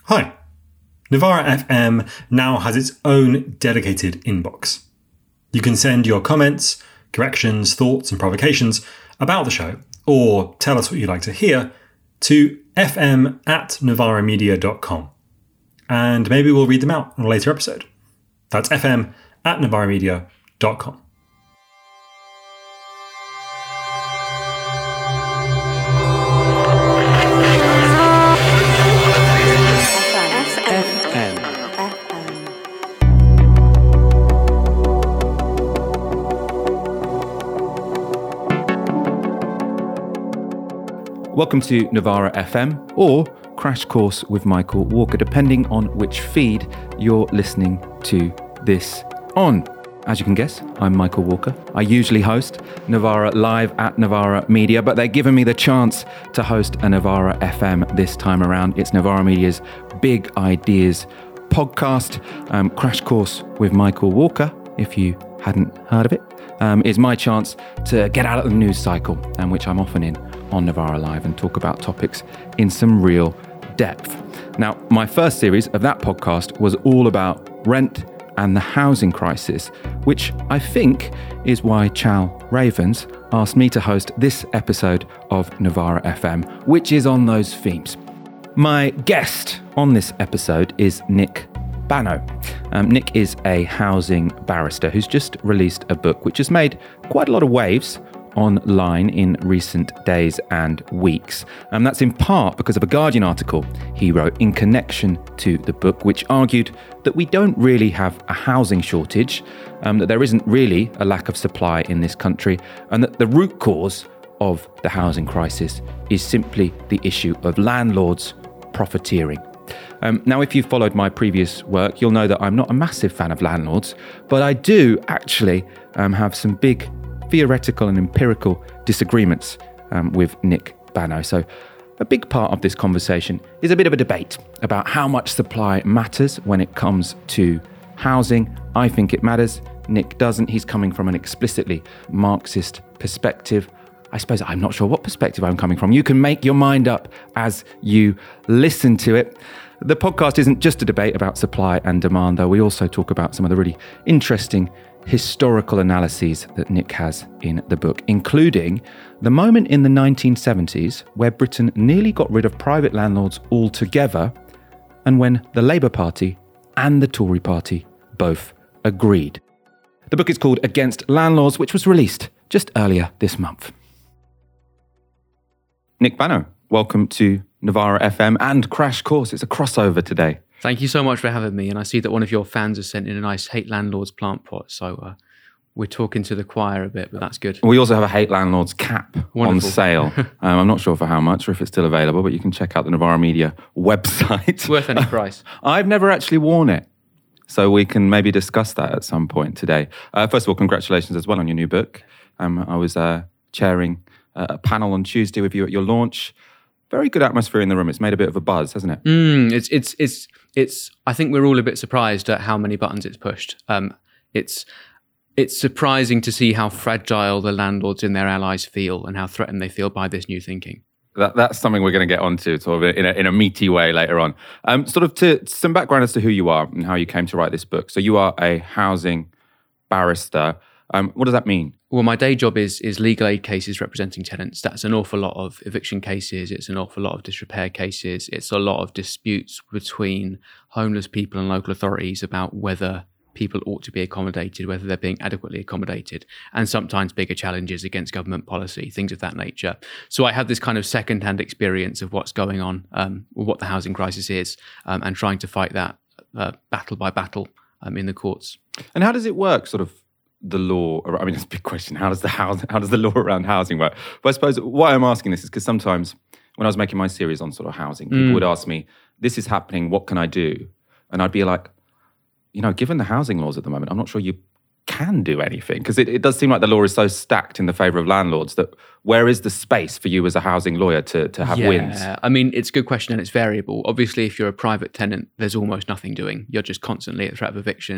Hi. Novara FM now has its own dedicated inbox. You can send your comments, corrections, thoughts and provocations about the show, or tell us what you'd like to hear, to fm@novaramedia.com. And maybe we'll read them out on a later episode. That's fm@novaramedia.com. Welcome to Novara FM or Crash Course with Michael Walker, depending on which feed you're listening to this on. As you can guess, I'm Michael Walker. I usually host Novara live at Novara Media, but they're giving me the chance to host a Novara FM this time around. It's Novara Media's Big Ideas podcast. Crash Course with Michael Walker, if you hadn't heard of it, is my chance to get out of the news cycle, which I'm often in on Novara Live, and talk about topics in some real depth. Now, my first series of that podcast was all about rent and the housing crisis, which I think is why Chal Ravens asked me to host this episode of Novara FM, which is on those themes. My guest on this episode is Nick Bano. Nick is a housing barrister who's just released a book which has made quite a lot of waves online in recent days and weeks. That's in part because of a Guardian article he wrote in connection to the book, which argued that we don't really have a housing shortage, that there isn't really a lack of supply in this country, and that the root cause of the housing crisis is simply the issue of landlords profiteering. Now, if you've followed my previous work, you'll know that I'm not a massive fan of landlords, but I do actually have some big theoretical and empirical disagreements with Nick Bano. So a big part of this conversation is a bit of a debate about how much supply matters when it comes to housing. I think it matters. Nick doesn't. He's coming from an explicitly Marxist perspective. I suppose I'm not sure what perspective I'm coming from. You can make your mind up as you listen to it. The podcast isn't just a debate about supply and demand, though. We also talk about some of the really interesting historical analyses that Nick has in the book, including the moment in the 1970s where Britain nearly got rid of private landlords altogether, and when the Labour Party and the Tory Party both agreed. The book is called Against Landlords, which was released just earlier this month. Nick Bano, welcome to Novara FM and Crash Course. It's a crossover today. Thank you so much for having me. And I see that one of your fans has sent in a nice Hate Landlords plant pot. So we're talking to the choir a bit, but that's good. We also have a Hate Landlords cap Wonderful. on sale. I'm not sure for how much or if it's still available, but you can check out the Novara Media website. It's worth any price. I've never actually worn it, so we can maybe discuss that at some point today. First of all, congratulations as well on your new book. I was chairing a panel on Tuesday with you at your launch. Very good atmosphere in the room. It's made a bit of a buzz, hasn't it? It's. I think we're all a bit surprised at how many buttons it's pushed. It's surprising to see how fragile the landlords and their allies feel, and how threatened they feel by this new thinking. That's something we're going to get onto sort of in a meaty way later on. Sort of to some background as to who you are and how you came to write this book. So you are a housing barrister. What does that mean? Well, my day job is legal aid cases representing tenants. That's an awful lot of eviction cases. It's an awful lot of disrepair cases. It's a lot of disputes between homeless people and local authorities about whether people ought to be accommodated, whether they're being adequately accommodated, and sometimes bigger challenges against government policy, things of that nature. So I have this kind of second-hand experience of what's going on, what the housing crisis is, and trying to fight that battle by battle in the courts. And how does it work, sort of, the law? I mean, it's a big question. How does the law around housing work? But I suppose why I'm asking this is because sometimes when I was making my series on sort of housing, people would ask me, this is happening, what can I do? And I'd be like, given the housing laws at the moment, I'm not sure you can do anything, because it does seem like the law is so stacked in the favour of landlords that where is the space for you as a housing lawyer to have wins? I mean, it's a good question and it's variable. Obviously, if you're a private tenant, there's almost nothing doing. You're just constantly at threat of eviction.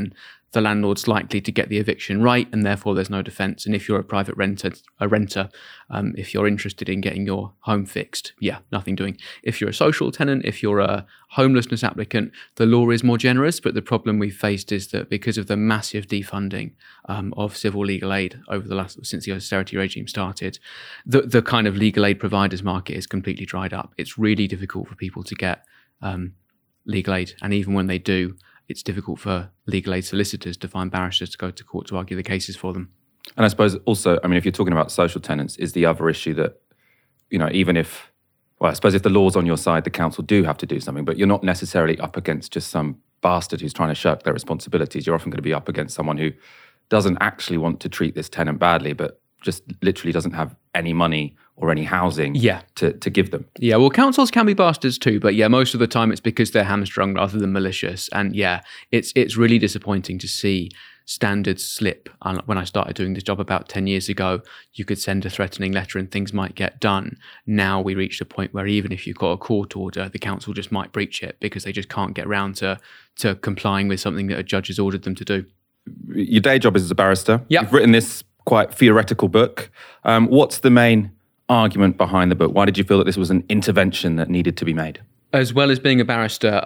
the landlord's likely to get the eviction right, and therefore there's no defence. And if you're a private renter, if you're interested in getting your home fixed, nothing doing. If you're a social tenant, if you're a homelessness applicant, the law is more generous. But the problem we've faced is that because of the massive defunding of civil legal aid since the austerity regime started, the kind of legal aid providers market is completely dried up. It's really difficult for people to get legal aid, and even when they do, it's difficult for legal aid solicitors to find barristers to go to court to argue the cases for them. And I suppose also, if you're talking about social tenants, is the other issue that, even if, I suppose if the law's on your side, the council do have to do something, but you're not necessarily up against just some bastard who's trying to shirk their responsibilities. You're often going to be up against someone who doesn't actually want to treat this tenant badly, but just literally doesn't have any money or any housing to give them. Yeah, well, councils can be bastards too, but most of the time it's because they're hamstrung rather than malicious. And it's really disappointing to see standards slip. When I started doing this job about 10 years ago, you could send a threatening letter and things might get done. Now we reached a point where even if you've got a court order, the council just might breach it because they just can't get around to complying with something that a judge has ordered them to do. Your day job is as a barrister. Yep. You've written this quite theoretical book. What's the main argument behind the book? Why did you feel that this was an intervention that needed to be made? As well as being a barrister,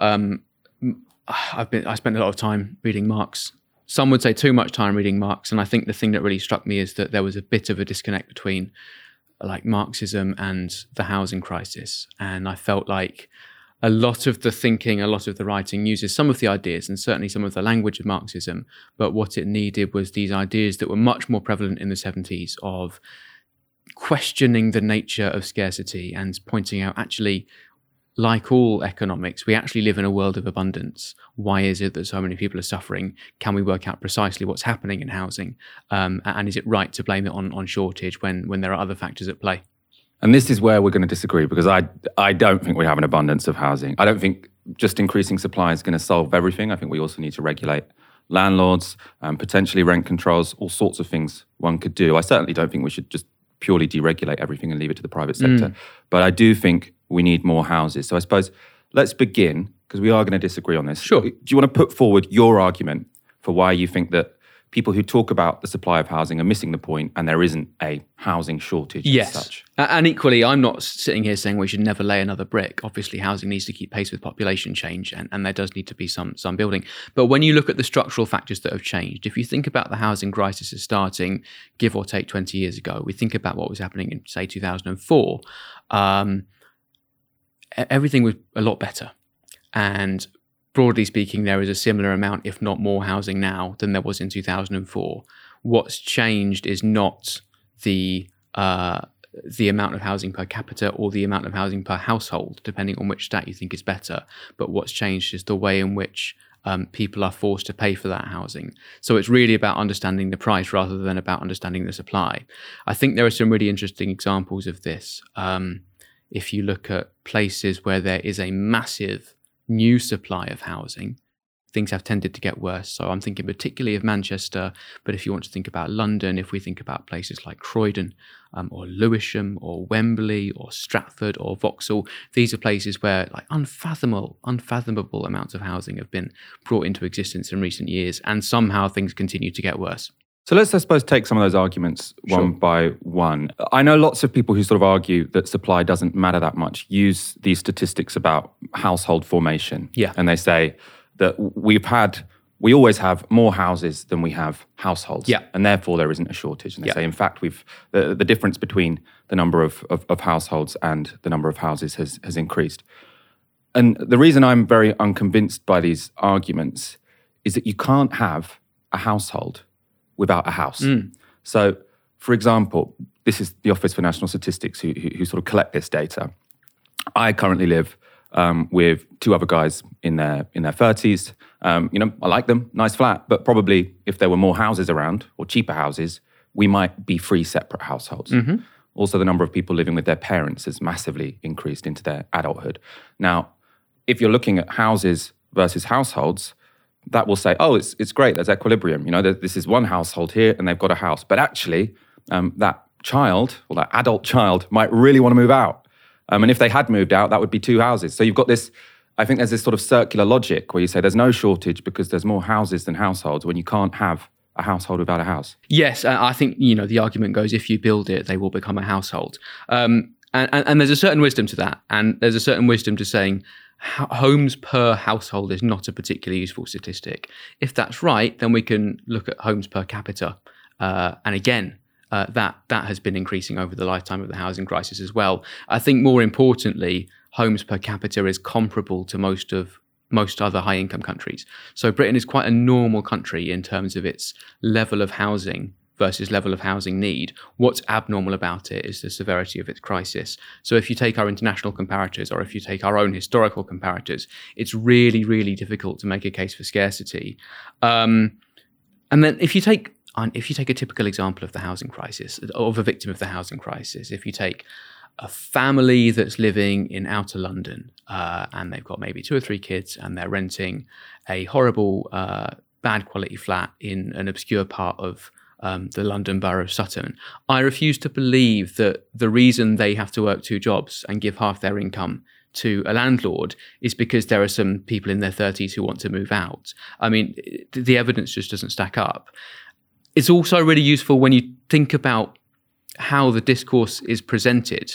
I spent a lot of time reading Marx. Some would say too much time reading Marx, and I think the thing that really struck me is that there was a bit of a disconnect between Marxism and the housing crisis. And I felt like a lot of the thinking, a lot of the writing uses some of the ideas and certainly some of the language of Marxism, but what it needed was these ideas that were much more prevalent in the 70s of questioning the nature of scarcity and pointing out, actually, like all economics, we actually live in a world of abundance. Why is it that so many people are suffering? Can we work out precisely what's happening in housing? And is it right to blame it on shortage when there are other factors at play? And this is where we're going to disagree, because I don't think we have an abundance of housing. I don't think just increasing supply is going to solve everything. I think we also need to regulate landlords, potentially rent controls, all sorts of things one could do. I certainly don't think we should just purely deregulate everything and leave it to the private sector. But I do think we need more houses. So I suppose let's begin, because we are going to disagree on this. Sure. Do you want to put forward your argument for why you think that people who talk about the supply of housing are missing the point and there isn't a housing shortage as such? And equally, I'm not sitting here saying we should never lay another brick. Obviously, housing needs to keep pace with population change and there does need to be some building. But when you look at the structural factors that have changed, if you think about the housing crisis as starting, give or take 20 years ago, we think about what was happening in, say, 2004, everything was a lot better. And broadly speaking, there is a similar amount, if not more, housing now than there was in 2004. What's changed is not the amount of housing per capita or the amount of housing per household, depending on which stat you think is better. But what's changed is the way in which people are forced to pay for that housing. So it's really about understanding the price rather than about understanding the supply. I think there are some really interesting examples of this. If you look at places where there is a massive new supply of housing, things have tended to get worse. So I'm thinking particularly of Manchester, but if you want to think about London, if we think about places like Croydon or Lewisham or Wembley or Stratford or Vauxhall, these are places where unfathomable amounts of housing have been brought into existence in recent years, and somehow things continue to get worse. So let's, I suppose, take some of those arguments one by one. I know lots of people who sort of argue that supply doesn't matter that much, use these statistics about household formation. Yeah. And they say that we always have more houses than we have households. Yeah. And therefore there isn't a shortage. And they say, in fact, the difference between the number of households and the number of houses has increased. And the reason I'm very unconvinced by these arguments is that you can't have a household without a house. So, for example, this is the Office for National Statistics who sort of collect this data. I currently live with two other guys in their 30s. I like them, nice flat, but probably if there were more houses around or cheaper houses, we might be three separate households. Mm-hmm. Also, the number of people living with their parents has massively increased into their adulthood. Now, if you're looking at houses versus households, that will say, oh, it's great, there's equilibrium. This is one household here and they've got a house. But actually, that child or that adult child might really want to move out. And if they had moved out, that would be two houses. So you've got this I think there's this sort of circular logic where you say there's no shortage because there's more houses than households when you can't have a household without a house. Yes, I think, the argument goes, if you build it, they will become a household. And there's a certain wisdom to that. And there's a certain wisdom to saying homes per household is not a particularly useful statistic. If that's right, then we can look at homes per capita. And again, that has been increasing over the lifetime of the housing crisis as well. I think more importantly, homes per capita is comparable to most other high-income countries. So Britain is quite a normal country in terms of its level of housing versus level of housing need. What's abnormal about it is the severity of its crisis. So if you take our international comparators, or if you take our own historical comparators, it's really, really difficult to make a case for scarcity. And then if you take a typical example of the housing crisis, of a victim of the housing crisis, if you take a family that's living in outer London and they've got maybe 2 or 3 kids and they're renting a horrible, bad quality flat in an obscure part of the London borough of Sutton, I refuse to believe that the reason they have to work 2 jobs and give half their income to a landlord is because there are some people in their 30s who want to move out. I mean, the evidence just doesn't stack up. It's also really useful when you think about how the discourse is presented.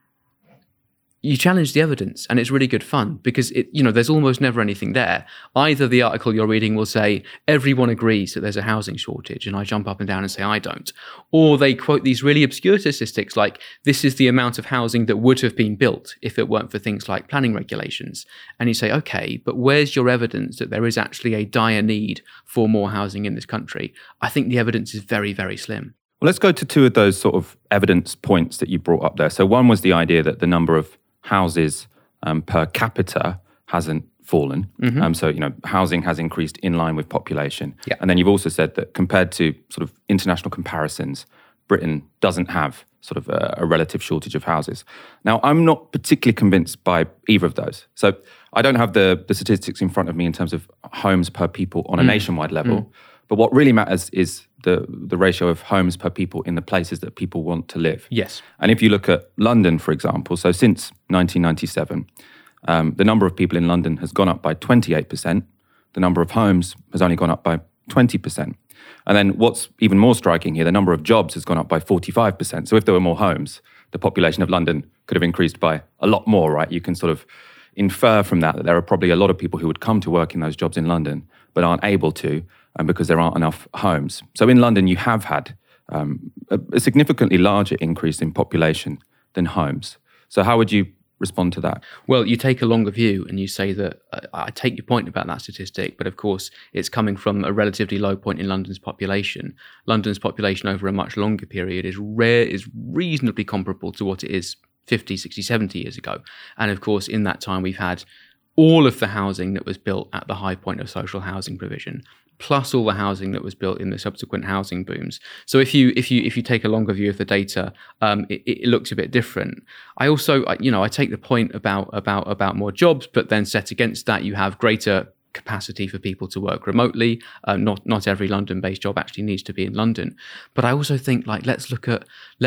You challenge the evidence, and it's really good fun because there's almost never anything there. Either the article you're reading will say, everyone agrees that there's a housing shortage, and I jump up and down and say, I don't. Or they quote these really obscure statistics like, this is the amount of housing that would have been built if it weren't for things like planning regulations. And you say, okay, but where's your evidence that there is actually a dire need for more housing in this country? I think the evidence is very, very slim. Well, let's go to 2 of those sort of evidence points that you brought up there. So one was the idea that the number of houses per capita hasn't fallen. Mm-hmm. So, housing has increased in line with population. Yeah. And then you've also said that compared to sort of international comparisons, Britain doesn't have sort of a relative shortage of houses. Now, I'm not particularly convinced by either of those. So I don't have the statistics in front of me in terms of homes per people on a nationwide level. But what really matters is the ratio of homes per people in the places that people want to live. Yes. And if you look at London, for example, so since 1997, the number of people in London has gone up by 28%. The number of homes has only gone up by 20%. And then what's even more striking here, the number of jobs has gone up by 45%. So if there were more homes, the population of London could have increased by a lot more, right? You can sort of infer from that there are probably a lot of people who would come to work in those jobs in London but aren't able to because there aren't enough homes. So in London, you have had a significantly larger increase in population than homes. So how would you respond to that? Well, you take a longer view and you say that, I take your point about that statistic, but of course it's coming from a relatively low point in London's population. London's population over a much longer period is reasonably comparable to what it is 50, 60, 70 years ago. And of course, in that time, we've had all of the housing that was built at the high point of social housing provision, plus all the housing that was built in the subsequent housing booms. So if you take a longer view of the data, it looks a bit different. I also, I take the point about more jobs, but then set against that, you have greater capacity for people to work remotely. Not every London-based job actually needs to be in London. But I also think let's look at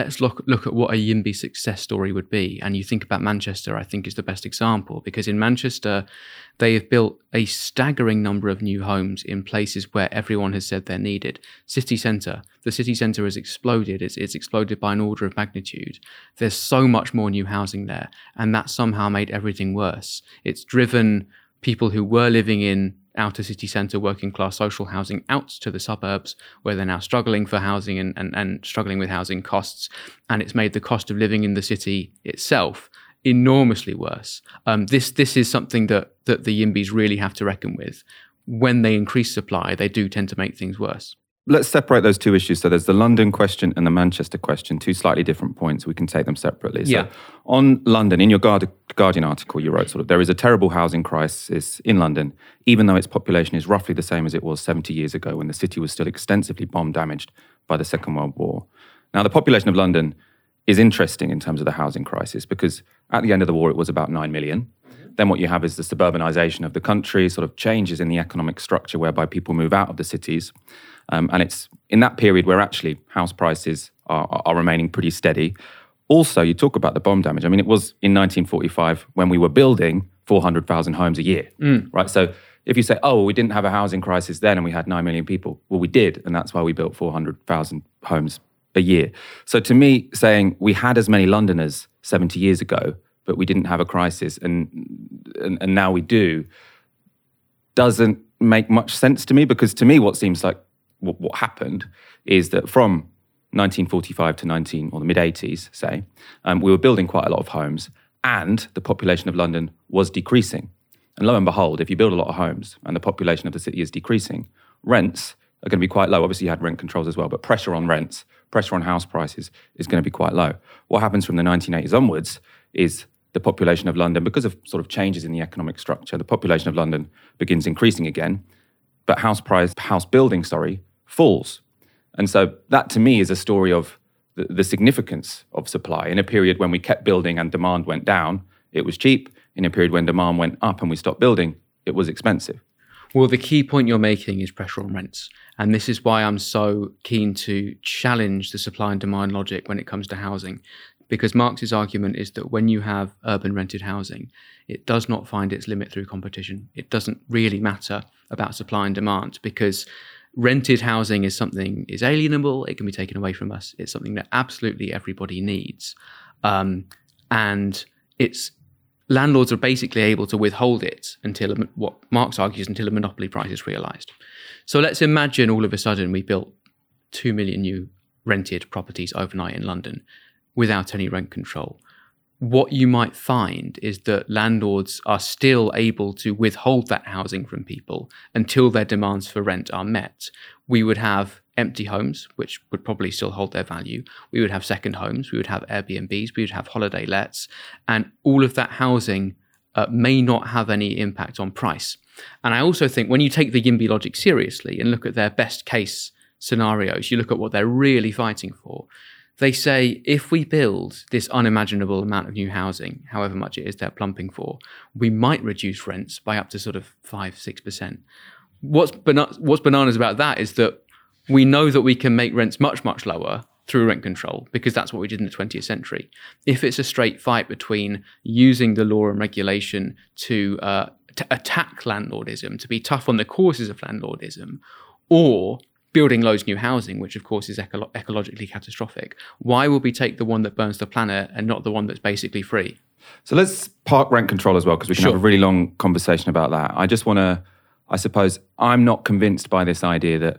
what a YIMBY success story would be. And you think about Manchester, I think is the best example, because in Manchester they have built a staggering number of new homes in places where everyone has said they're needed. City centre. The city centre has exploded. It's exploded by an order of magnitude. There's so much more new housing there, and that somehow made everything worse. It's driven people who were living in outer city centre working class social housing out to the suburbs, where they're now struggling for housing and struggling with housing costs. And it's made the cost of living in the city itself enormously worse. This is something that the YIMBYs really have to reckon with. When they increase supply, they do tend to make things worse. Let's separate those 2 issues. So there's the London question and the Manchester question, 2 slightly different points. We can take them separately. Yeah. So on London, in your Guardian article, you wrote there is a terrible housing crisis in London, even though its population is roughly the same as it was 70 years ago when the city was still extensively bomb damaged by the Second World War. Now, the population of London is interesting in terms of the housing crisis because at the end of the war, it was about 9 million. Then what you have is the suburbanization of the country, sort of changes in the economic structure whereby people move out of the cities. And it's in that period where actually house prices are remaining pretty steady. Also, you talk about the bomb damage. I mean, it was in 1945 when we were building 400,000 homes a year, right? So if you say, oh, we didn't have a housing crisis then and we had 9 million people. Well, we did, and that's why we built 400,000 homes a year. So to me, saying we had as many Londoners 70 years ago, but we didn't have a crisis and now we do, doesn't make much sense to me, because to me what seems like what happened is that from 1945 to the mid-80s, say, we were building quite a lot of homes and the population of London was decreasing. And lo and behold, if you build a lot of homes and the population of the city is decreasing, rents are going to be quite low. Obviously, you had rent controls as well, but pressure on rents, pressure on house prices is going to be quite low. What happens from the 1980s onwards is the population of London, because of sort of changes in the economic structure, the population of London begins increasing again, but house building falls. And so that to me is a story of the significance of supply. In a period when we kept building and demand went down, it was cheap. In a period when demand went up and we stopped building, it was expensive. Well, the key point you're making is pressure on rents. And this is why I'm so keen to challenge the supply and demand logic when it comes to housing. Because Marx's argument is that when you have urban rented housing, it does not find its limit through competition. It doesn't really matter about supply and demand, because rented housing is alienable. It can be taken away from us. It's something that absolutely everybody needs. And landlords are basically able to withhold it until, what Marx argues, until a monopoly price is realised. So let's imagine all of a sudden we built 2 million new rented properties overnight in London without any rent control. What you might find is that landlords are still able to withhold that housing from people until their demands for rent are met. We would have empty homes, which would probably still hold their value. We would have second homes. We would have Airbnbs. We would have holiday lets. And all of that housing may not have any impact on price. And I also think when you take the YIMBY logic seriously and look at their best case scenarios, you look at what they're really fighting for. They say, if we build this unimaginable amount of new housing, however much it is they're plumping for, we might reduce rents by up to sort of 5-6%. What's bananas about that is that we know that we can make rents much, much lower through rent control, because that's what we did in the 20th century. If it's a straight fight between using the law and regulation to attack landlordism, to be tough on the causes of landlordism, or building loads new housing, which of course is ecologically catastrophic, why would we take the one that burns the planet and not the one that's basically free? So let's park rent control as well, because we can have a really long conversation about that. I just want to, I suppose, I'm not convinced by this idea that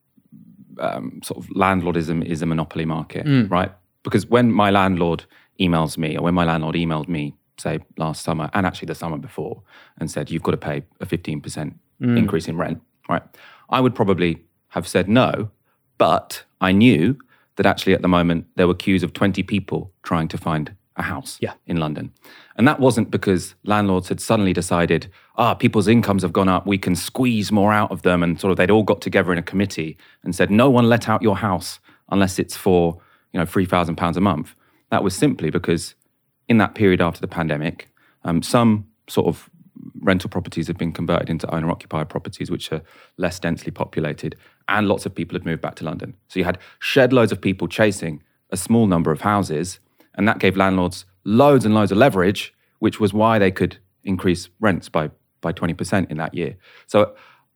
sort of landlordism is a monopoly market, right? Because when my landlord emails me, or when my landlord emailed me, say last summer, and actually the summer before, and said, you've got to pay a 15% increase in rent, right? I would probably have said no, but I knew that actually at the moment there were queues of 20 people trying to find a house in London. And that wasn't because landlords had suddenly decided, people's incomes have gone up, we can squeeze more out of them, and sort of they'd all got together in a committee and said, no one let out your house unless it's for, £3,000 a month. That was simply because in that period after the pandemic, some sort of rental properties have been converted into owner-occupied properties, which are less densely populated, and lots of people had moved back to London. So you had shed loads of people chasing a small number of houses, and that gave landlords loads and loads of leverage, which was why they could increase rents by 20% in that year. So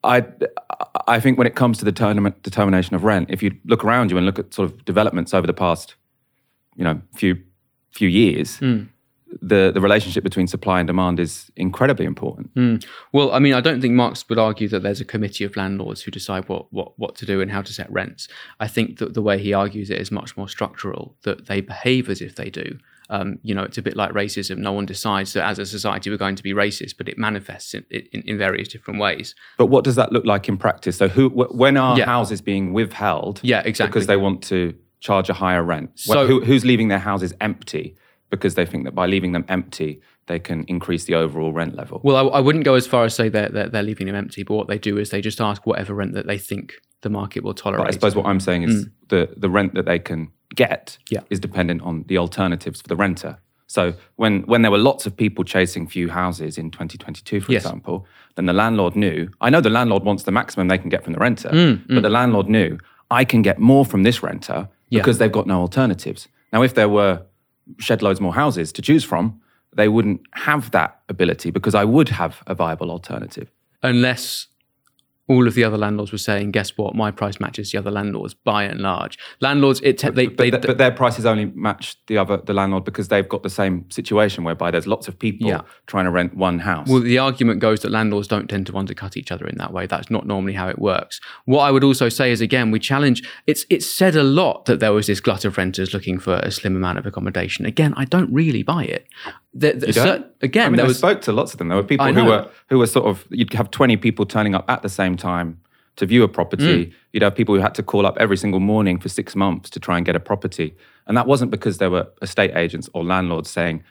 I think when it comes to the determination of rent, if you look around you and look at sort of developments over the past, few years, the relationship between supply and demand is incredibly important. Well, I mean, I don't think Marx would argue that there's a committee of landlords who decide what to do and how to set rents. I think that the way he argues it is much more structural, that they behave as if they do. It's a bit like racism. No one decides that as a society we're going to be racist, but it manifests in various different ways. But what does that look like in practice? So when are houses being withheld? Yeah, exactly. Because they want to charge a higher rent? So, who's leaving their houses empty because they think that by leaving them empty, they can increase the overall rent level? Well, I wouldn't go as far as say they're leaving them empty, but what they do is they just ask whatever rent that they think the market will tolerate. But I suppose what I'm saying is the rent that they can get is dependent on the alternatives for the renter. So when there were lots of people chasing few houses in 2022, for example, then the landlord knew, I know the landlord wants the maximum they can get from the renter, but the landlord knew, I can get more from this renter because they've got no alternatives. Now, if there were shed loads more houses to choose from, they wouldn't have that ability because I would have a viable alternative. Unless all of the other landlords were saying, guess what, my price matches the other landlords by and large. Landlords, but their prices only match the landlord because they've got the same situation whereby there's lots of people trying to rent one house. Well, the argument goes that landlords don't tend to undercut each other in that way. That's not normally how it works. What I would also say is, again, we challenge, it's said a lot that there was this glut of renters looking for a slim amount of accommodation. Again, I don't really buy it. You don't? Again, I spoke to lots of them. There were people who were sort of, you'd have 20 people turning up at the same time to view a property. You'd have people who had to call up every single morning for 6 months to try and get a property. And that wasn't because there were estate agents or landlords saying,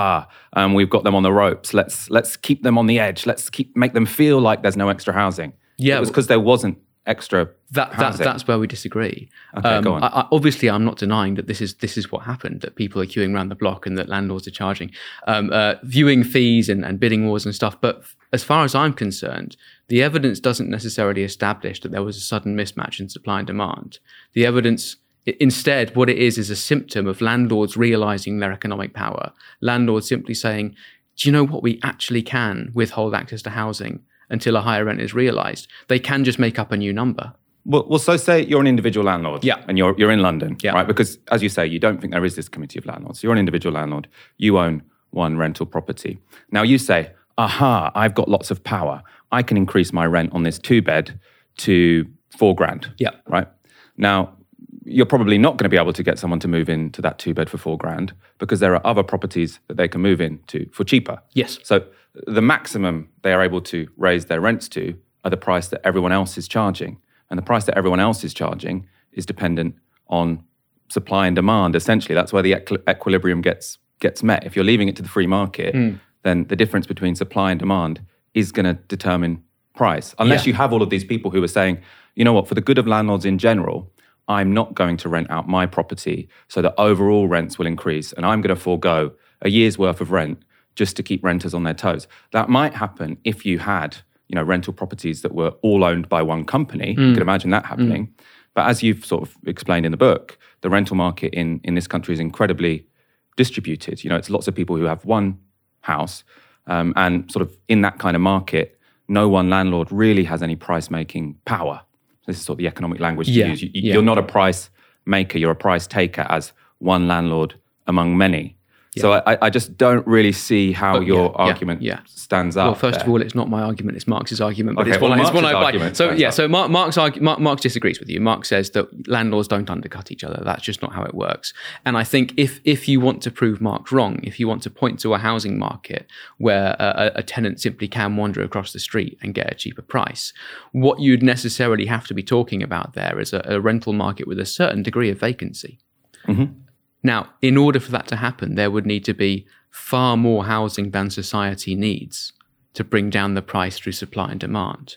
we've got them on the ropes. Let's keep them on the edge. Make them feel like there's no extra housing. Yeah, it was because there wasn't extra housing. That's where we disagree. Okay, go on. Obviously, I'm not denying that this is what happened, that people are queuing around the block and that landlords are charging viewing fees and bidding wars and stuff. But as far as I'm concerned, the evidence doesn't necessarily establish that there was a sudden mismatch in supply and demand. The evidence, instead, what it is a symptom of landlords realizing their economic power. Landlords simply saying, do you know what, we actually can withhold access to housing until a higher rent is realised. They can just make up a new number. Well, so say you're an individual landlord, and you're in London, yeah, right? Because as you say, you don't think there is this committee of landlords. You're an individual landlord. You own one rental property. Now you say, I've got lots of power. I can increase my rent on this 2-bed to $4,000. Yeah, right. Now you're probably not going to be able to get someone to move into that 2-bed for $4,000 because there are other properties that they can move into for cheaper. Yes. So the maximum they are able to raise their rents to are the price that everyone else is charging. And the price that everyone else is charging is dependent on supply and demand, essentially. That's where the equilibrium gets met. If you're leaving it to the free market, then the difference between supply and demand is going to determine price. Unless you have all of these people who are saying, you know what, for the good of landlords in general, I'm not going to rent out my property so that overall rents will increase and I'm going to forego a year's worth of rent just to keep renters on their toes. That might happen if you had, rental properties that were all owned by one company. You could imagine that happening. But as you've sort of explained in the book, the rental market in this country is incredibly distributed. It's lots of people who have one house, and sort of in that kind of market, no one landlord really has any price-making power. This is sort of the economic language to use. You're not a price maker, you're a price taker as one landlord among many. Yeah. So I just don't really see how your argument stands up. Well, first of all, it's not my argument; it's Marx's argument. But okay, it's one I buy. So Marx disagrees with you. Marx says that landlords don't undercut each other. That's just not how it works. And I think if you want to prove Marx wrong, if you want to point to a housing market where a tenant simply can wander across the street and get a cheaper price, what you'd necessarily have to be talking about there is a rental market with a certain degree of vacancy. Mm-hmm. Now, in order for that to happen, there would need to be far more housing than society needs to bring down the price through supply and demand.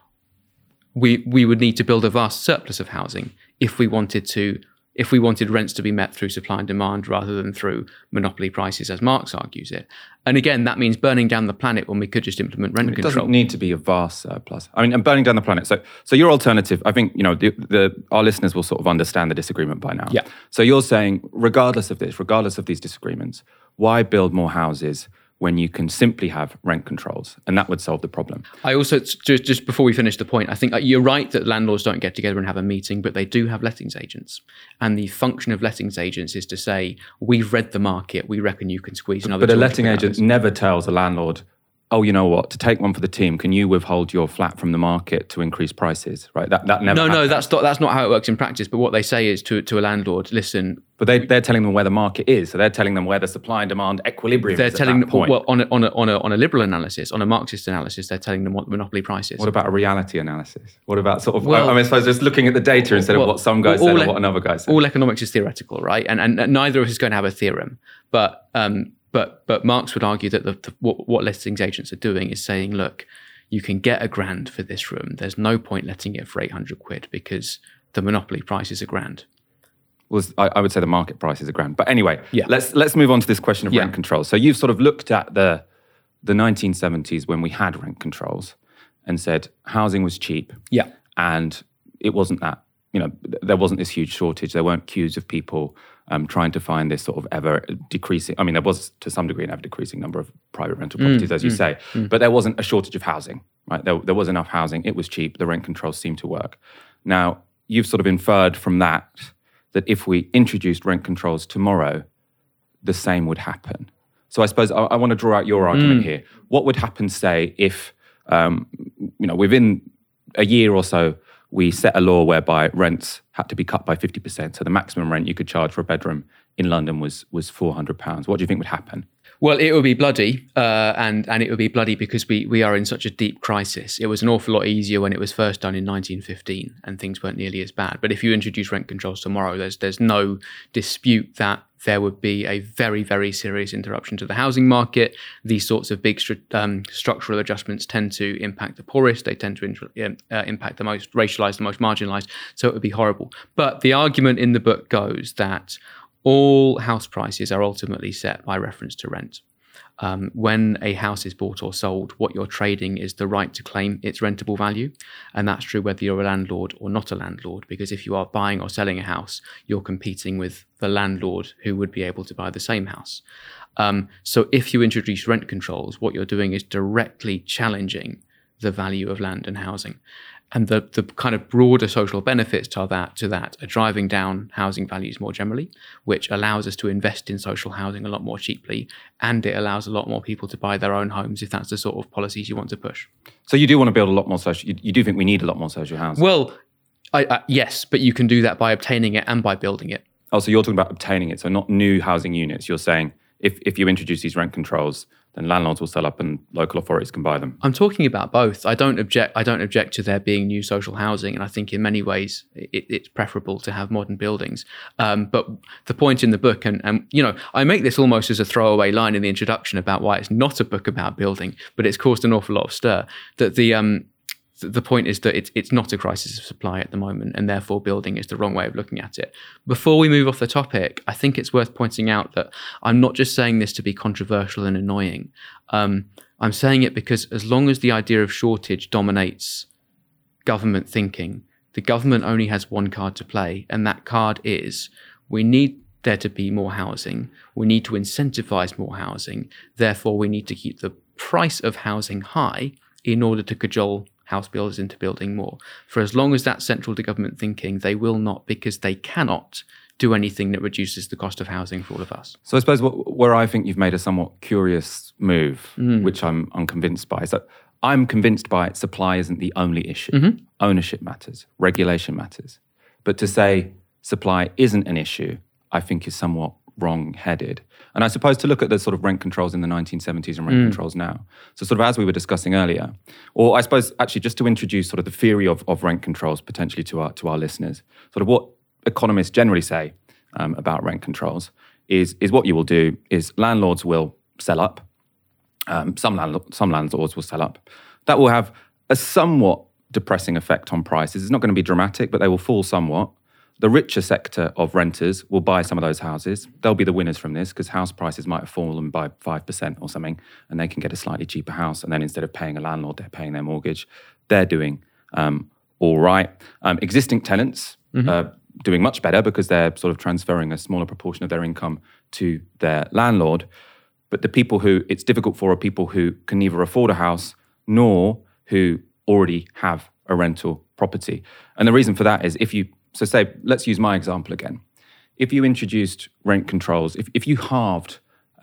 We would need to build a vast surplus of housing if we wanted rents to be met through supply and demand rather than through monopoly prices, as Marx argues it. And again, that means burning down the planet when we could just implement rent control. It doesn't need to be a vast surplus. I mean, and burning down the planet. So your alternative, I think, our listeners will sort of understand the disagreement by now. Yeah. So you're saying, regardless of these disagreements, why build more houses when you can simply have rent controls, and that would solve the problem? I also, just before we finish the point, I think you're right that landlords don't get together and have a meeting, but they do have lettings agents. And the function of lettings agents is to say, we've read the market, we reckon you can squeeze another. But a letting agent never tells a landlord, oh, you know what, to take one for the team, can you withhold your flat from the market to increase prices, right? That never happens. No, that's not how it works in practice. But what they say is to a landlord, listen. But they're telling them where the market is. So they're telling them where the supply and demand equilibrium is at that point. Well, on a liberal analysis, on a Marxist analysis, they're telling them what the monopoly price is. What about a reality analysis? What about sort of, I suppose just looking at the data instead of what some guys said or what another guy said? All economics is theoretical, right? And neither of us is going to have a theorem. But Marx would argue that what lettings agents are doing is saying, look, you can get £1,000 for this room. There's no point letting it for 800 quid because the monopoly price is £1,000. Well, I would say the market price is £1,000. But anyway, let's move on to this question of rent control. So you've sort of looked at the 1970s when we had rent controls and said housing was cheap. Yeah. And it wasn't that there wasn't this huge shortage. There weren't queues of people trying to find this sort of ever decreasing. I mean, there was to some degree an ever decreasing number of private rental properties, as you say, but there wasn't a shortage of housing, right? There was enough housing. It was cheap. The rent controls seemed to work. Now, you've sort of inferred from that if we introduced rent controls tomorrow, the same would happen. So I suppose I want to draw out your argument here. What would happen, say, if, within a year or so, we set a law whereby rents had to be cut by 50%. So the maximum rent you could charge for a bedroom in London was £400. What do you think would happen? Well, it would be bloody, and it would be bloody because we are in such a deep crisis. It was an awful lot easier when it was first done in 1915 and things weren't nearly as bad. But if you introduce rent controls tomorrow, there's no dispute that there would be a very, very serious interruption to the housing market. These sorts of big structural adjustments tend to impact the poorest. They tend to impact the most racialized, the most marginalized. So it would be horrible. But the argument in the book goes that all house prices are ultimately set by reference to rent. When a house is bought or sold, what you're trading is the right to claim its rentable value. And that's true whether you're a landlord or not a landlord, because if you are buying or selling a house, you're competing with the landlord who would be able to buy the same house. So if you introduce rent controls, what you're doing is directly challenging the value of land and housing. And the kind of broader social benefits to that are driving down housing values more generally, which allows us to invest in social housing a lot more cheaply, and it allows a lot more people to buy their own homes if that's the sort of policies you want to push. So you do want to build a lot more social. You do think we need a lot more social housing? Well, yes, but you can do that by obtaining it and by building it. Oh, so you're talking about obtaining it, so not new housing units. You're saying if you introduce these rent controls, then landlords will sell up and local authorities can buy them. I'm talking about both. I don't object to there being new social housing, and I think in many ways it's preferable to have modern buildings. But the point in the book, and I make this almost as a throwaway line in the introduction about why it's not a book about building, but it's caused an awful lot of stir. That the point is that it's not a crisis of supply at the moment, and therefore building is the wrong way of looking at it. Before we move off the topic, I think it's worth pointing out that I'm not just saying this to be controversial and annoying. I'm saying it because as long as the idea of shortage dominates government thinking, the government only has one card to play, and that card is we need there to be more housing. We need to incentivize more housing. Therefore, we need to keep the price of housing high in order to cajole house builders into building more. For as long as that's central to government thinking, they will not, because they cannot do anything that reduces the cost of housing for all of us. So I suppose where I think you've made a somewhat curious move, which I'm unconvinced by, is that I'm convinced by supply isn't the only issue. Mm-hmm. Ownership matters, regulation matters. But to say supply isn't an issue, I think is somewhat wrong-headed. And I suppose to look at the sort of rent controls in the 1970s and rent controls now. So sort of as we were discussing earlier, or I suppose actually just to introduce sort of the theory of rent controls potentially to our listeners, sort of what economists generally say about rent controls is what you will do is landlords will sell up. Some landlords will sell up. That will have a somewhat depressing effect on prices. It's not going to be dramatic, but they will fall somewhat. The richer sector of renters will buy some of those houses. They'll be the winners from this because house prices might have fallen by 5% or something, and they can get a slightly cheaper house. And then instead of paying a landlord, they're paying their mortgage. They're doing all right. Existing tenants are doing much better because they're sort of transferring a smaller proportion of their income to their landlord. But the people who it's difficult for are people who can neither afford a house nor who already have a rental property. And the reason for that is so say, let's use my example again. If you introduced rent controls, if you halved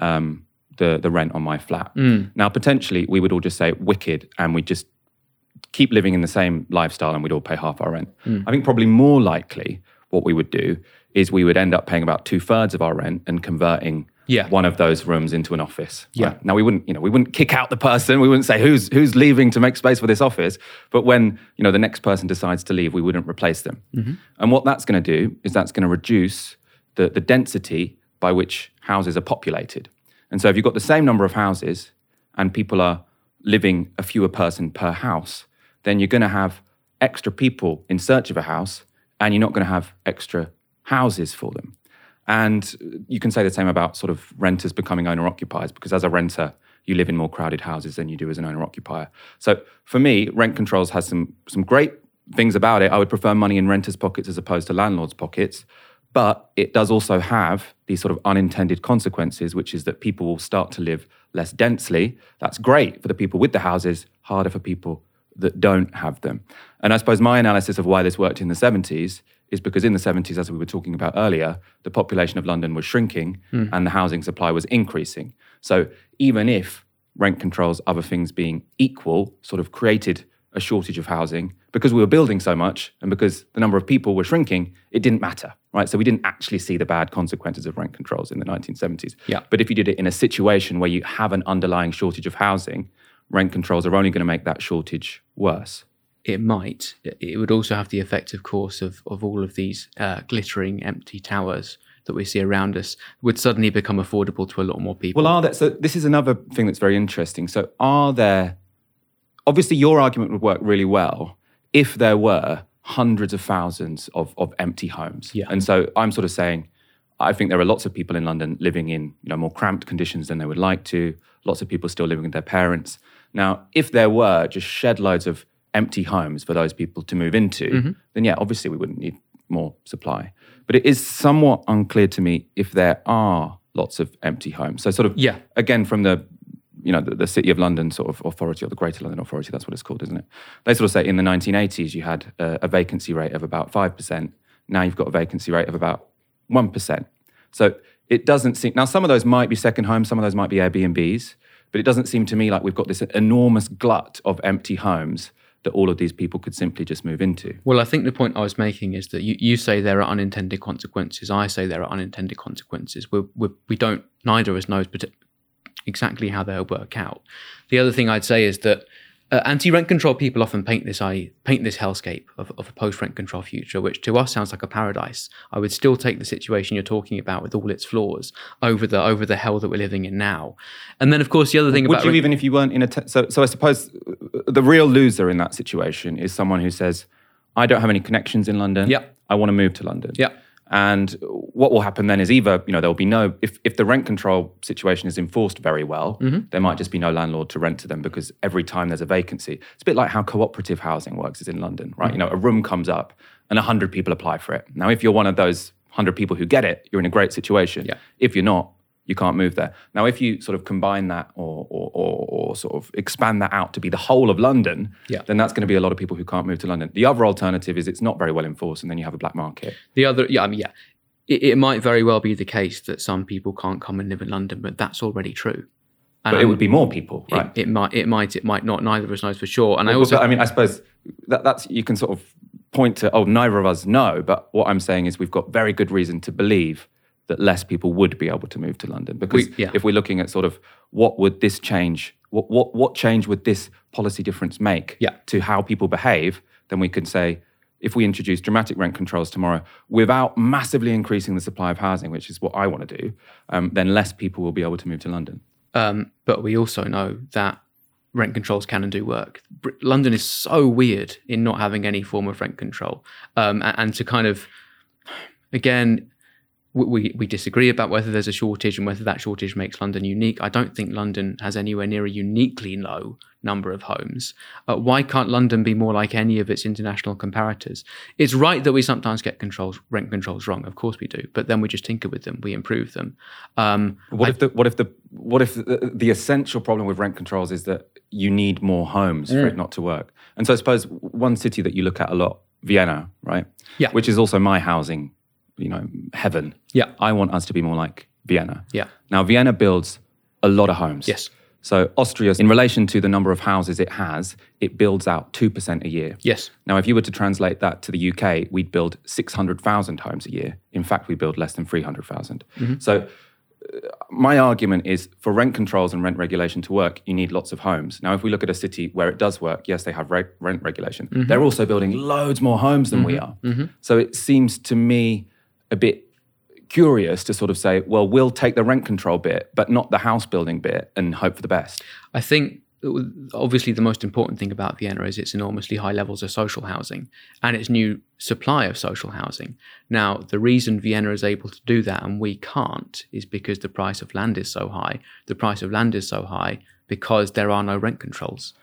the rent on my flat, now potentially we would all just say wicked and we'd just keep living in the same lifestyle and we'd all pay half our rent. I think probably more likely what we would do is we would end up paying about 2/3 of our rent and converting one of those rooms into an office. Yeah. Right? Now we wouldn't kick out the person. We wouldn't say who's leaving to make space for this office. But when the next person decides to leave, we wouldn't replace them. Mm-hmm. And what that's going to do is that's going to reduce the density by which houses are populated. And so if you've got the same number of houses and people are living a fewer person per house, then you're going to have extra people in search of a house, and you're not going to have extra houses for them. And you can say the same about sort of renters becoming owner-occupiers, because as a renter, you live in more crowded houses than you do as an owner-occupier. So for me, rent controls has some great things about it. I would prefer money in renters' pockets as opposed to landlords' pockets. But it does also have these sort of unintended consequences, which is that people will start to live less densely. That's great for the people with the houses, harder for people that don't have them. And I suppose my analysis of why this worked in the 70s is because in the 70s, as we were talking about earlier, the population of London was shrinking and the housing supply was increasing. So even if rent controls, other things being equal, sort of created a shortage of housing, because we were building so much and because the number of people were shrinking, it didn't matter, right? So we didn't actually see the bad consequences of rent controls in the 1970s. Yeah. But if you did it in a situation where you have an underlying shortage of housing, rent controls are only going to make that shortage worse. It might. It would also have the effect, of course, of all of these glittering empty towers that we see around us would suddenly become affordable to a lot more people. Well, so this is another thing that's very interesting. So obviously your argument would work really well if there were hundreds of thousands of empty homes. Yeah. And so I'm sort of saying, I think there are lots of people in London living in more cramped conditions than they would like to, lots of people still living with their parents. Now, if there were just shed loads of empty homes for those people to move into, then yeah, obviously we wouldn't need more supply. But it is somewhat unclear to me if there are lots of empty homes. So sort of, again, from the City of London sort of authority, or the Greater London Authority, that's what it's called, isn't it? They sort of say in the 1980s you had a vacancy rate of about 5%. Now you've got a vacancy rate of about 1%. So it doesn't seem, now some of those might be second homes, some of those might be Airbnbs, but it doesn't seem to me like we've got this enormous glut of empty homes that all of these people could simply just move into. Well, I think the point I was making is that you say there are unintended consequences. I say there are unintended consequences. We don't, neither of us knows exactly how they'll work out. The other thing I'd say is that anti-rent control people often paint this hellscape of a post-rent control future, which to us sounds like a paradise. I would still take the situation you're talking about with all its flaws over the hell that we're living in now. And then, of course, the other thing would you even if you weren't in a so I suppose the real loser in that situation is someone who says, I don't have any connections in London. Yeah. I want to move to London. Yeah. And what will happen then is either, there'll be no, if the rent control situation is enforced very well, there might just be no landlord to rent to them because every time there's a vacancy, it's a bit like how cooperative housing works is in London, right? A room comes up and 100 people apply for it. Now, if you're one of those 100 people who get it, you're in a great situation. Yeah. If you're not, you can't move there. Now, if you sort of combine that or sort of expand that out to be the whole of London, then that's going to be a lot of people who can't move to London. The other alternative is it's not very well enforced and then you have a black market. It might very well be the case that some people can't come and live in London, but that's already true. And it would be more people, right? It might not. Neither of us knows for sure. And I suppose that's you can sort of point to, neither of us know, but what I'm saying is we've got very good reason to believe that less people would be able to move to London. Because if we're looking at sort of what would this change, what change would this policy difference make to how people behave, then we could say, if we introduce dramatic rent controls tomorrow without massively increasing the supply of housing, which is what I want to do, then less people will be able to move to London. But we also know that rent controls can and do work. London is so weird in not having any form of rent control. And to kind of, again, we disagree about whether there's a shortage and whether that shortage makes London unique. I don't think London has anywhere near a uniquely low number of homes. Why can't London be more like any of its international comparators? It's right that we sometimes get rent controls wrong. Of course we do, but then we just tinker with them, we improve them. What if the essential problem with rent controls is that you need more homes for it not to work? And so I suppose one city that you look at a lot, Vienna, right? Yeah. Which is also my housing heaven. Yeah. I want us to be more like Vienna. Yeah. Now, Vienna builds a lot of homes. Yes. So Austria, in relation to the number of houses it has, it builds out 2% a year. Yes. Now, if you were to translate that to the UK, we'd build 600,000 homes a year. In fact, we build less than 300,000. So my argument is for rent controls and rent regulation to work, you need lots of homes. Now, if we look at a city where it does work, yes, they have rent regulation. They're also building loads more homes than we are. So it seems to me a bit curious to sort of say, well, we'll take the rent control bit, but not the house building bit and hope for the best. I think obviously the most important thing about Vienna is its enormously high levels of social housing and its new supply of social housing. Now, the reason Vienna is able to do that and we can't is because the price of land is so high. The price of land is so high because there are no rent controls.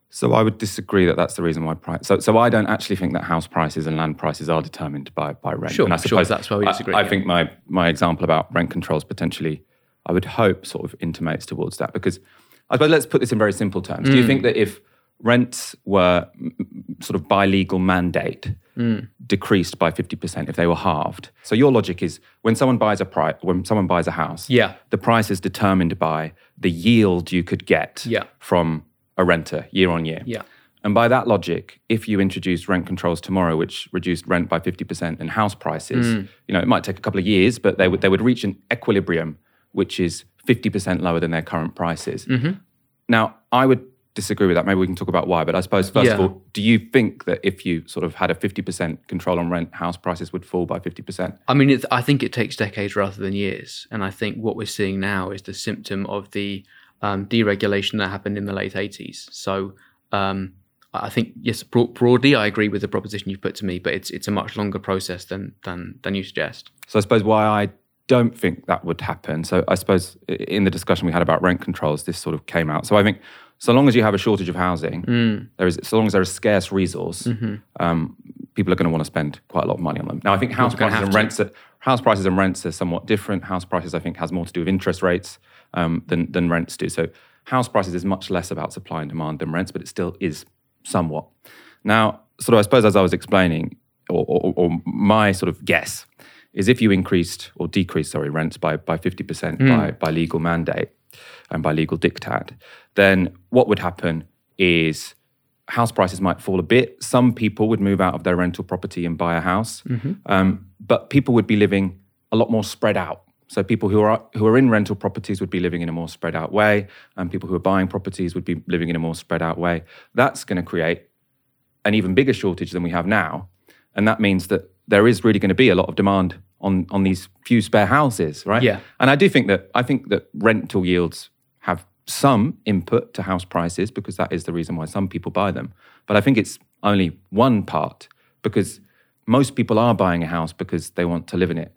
So I would disagree that that's the reason why price. So I don't actually think that house prices and land prices are determined by rent. Sure, and I suppose that's why we disagree. I think my example about rent controls potentially, I would hope, sort of intimates towards that. Because I suppose let's put this in very simple terms. Do you think that if rents were sort of by legal mandate decreased by 50%, if they were halved? So your logic is when someone buys a house, the price is determined by the yield you could get from a renter year on year. Yeah. And by that logic, if you introduced rent controls tomorrow, which reduced rent by 50% and house prices, it might take a couple of years, but they would reach an equilibrium, which is 50% lower than their current prices. Now, I would disagree with that. Maybe we can talk about why. But I suppose, first of all, do you think that if you sort of had a 50% control on rent, house prices would fall by 50%? I mean, I think it takes decades rather than years. And I think what we're seeing now is the symptom of the deregulation that happened in the late 80s. So I think, yes, broadly, I agree with the proposition you've put to me, but it's a much longer process than you suggest. So I suppose why I don't think that would happen. So I suppose in the discussion we had about rent controls, this sort of came out. So I think so long as you have a shortage of housing, so long as there is scarce resource, people are going to want to spend quite a lot of money on them. Now, I think house prices and rents are somewhat different. House prices, I think, has more to do with interest rates than rents do. So house prices is much less about supply and demand than rents, but it still is somewhat. Now, sort of, I suppose as I was explaining, or my sort of guess, is if you increased or decreased, rents by 50% by legal mandate and by legal diktat, then what would happen is house prices might fall a bit. Some people would move out of their rental property and buy a house, but people would be living a lot more spread out. So people who are in rental properties would be living in a more spread out way, and people who are buying properties would be living in a more spread out way. That's going to create an even bigger shortage than we have now, and that means that there is really going to be a lot of demand on these few spare houses, right? Yeah. And I think that rental yields have some input to house prices because that is the reason why some people buy them. But I think it's only one part, because most people are buying a house because they want to live in it.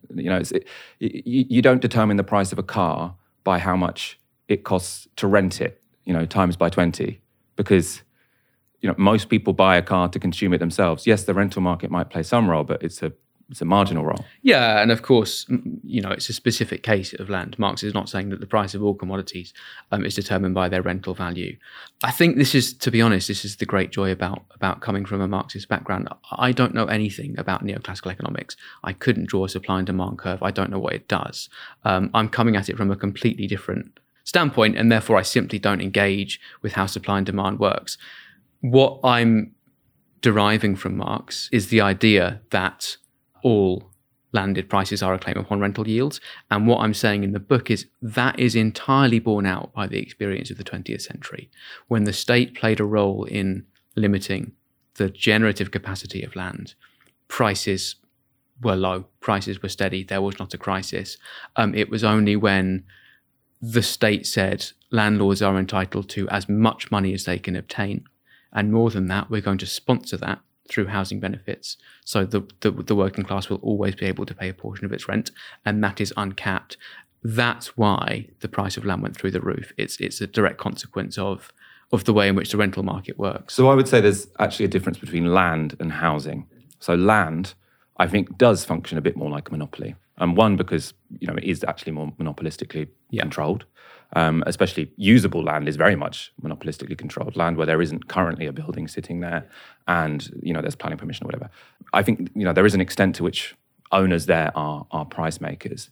You don't determine the price of a car by how much it costs to rent it, times by 20, because most people buy a car to consume it themselves. Yes, the rental market might play some role, but it's a marginal role. Yeah, and of course, it's a specific case of land. Marx is not saying that the price of all commodities is determined by their rental value. I think this is the great joy about coming from a Marxist background. I don't know anything about neoclassical economics. I couldn't draw a supply and demand curve. I don't know what it does. I'm coming at it from a completely different standpoint, and therefore I simply don't engage with how supply and demand works. What I'm deriving from Marx is the idea that all landed prices are a claim upon rental yields. And what I'm saying in the book is that is entirely borne out by the experience of the 20th century, when the state played a role in limiting the generative capacity of land. Prices were low, prices were steady, there was not a crisis. It was only when the state said landlords are entitled to as much money as they can obtain, and more than that, we're going to sponsor that through housing benefits. So the working class will always be able to pay a portion of its rent, and that is uncapped. That's why the price of land went through the roof. It's a direct consequence of the way in which the rental market works. So I would say there's actually a difference between land and housing. So land, I think, does function a bit more like a monopoly. One, because it is actually more monopolistically controlled. Especially usable land is very much monopolistically controlled. Land where there isn't currently a building sitting there and, there's planning permission or whatever. I think, there is an extent to which owners there are price makers.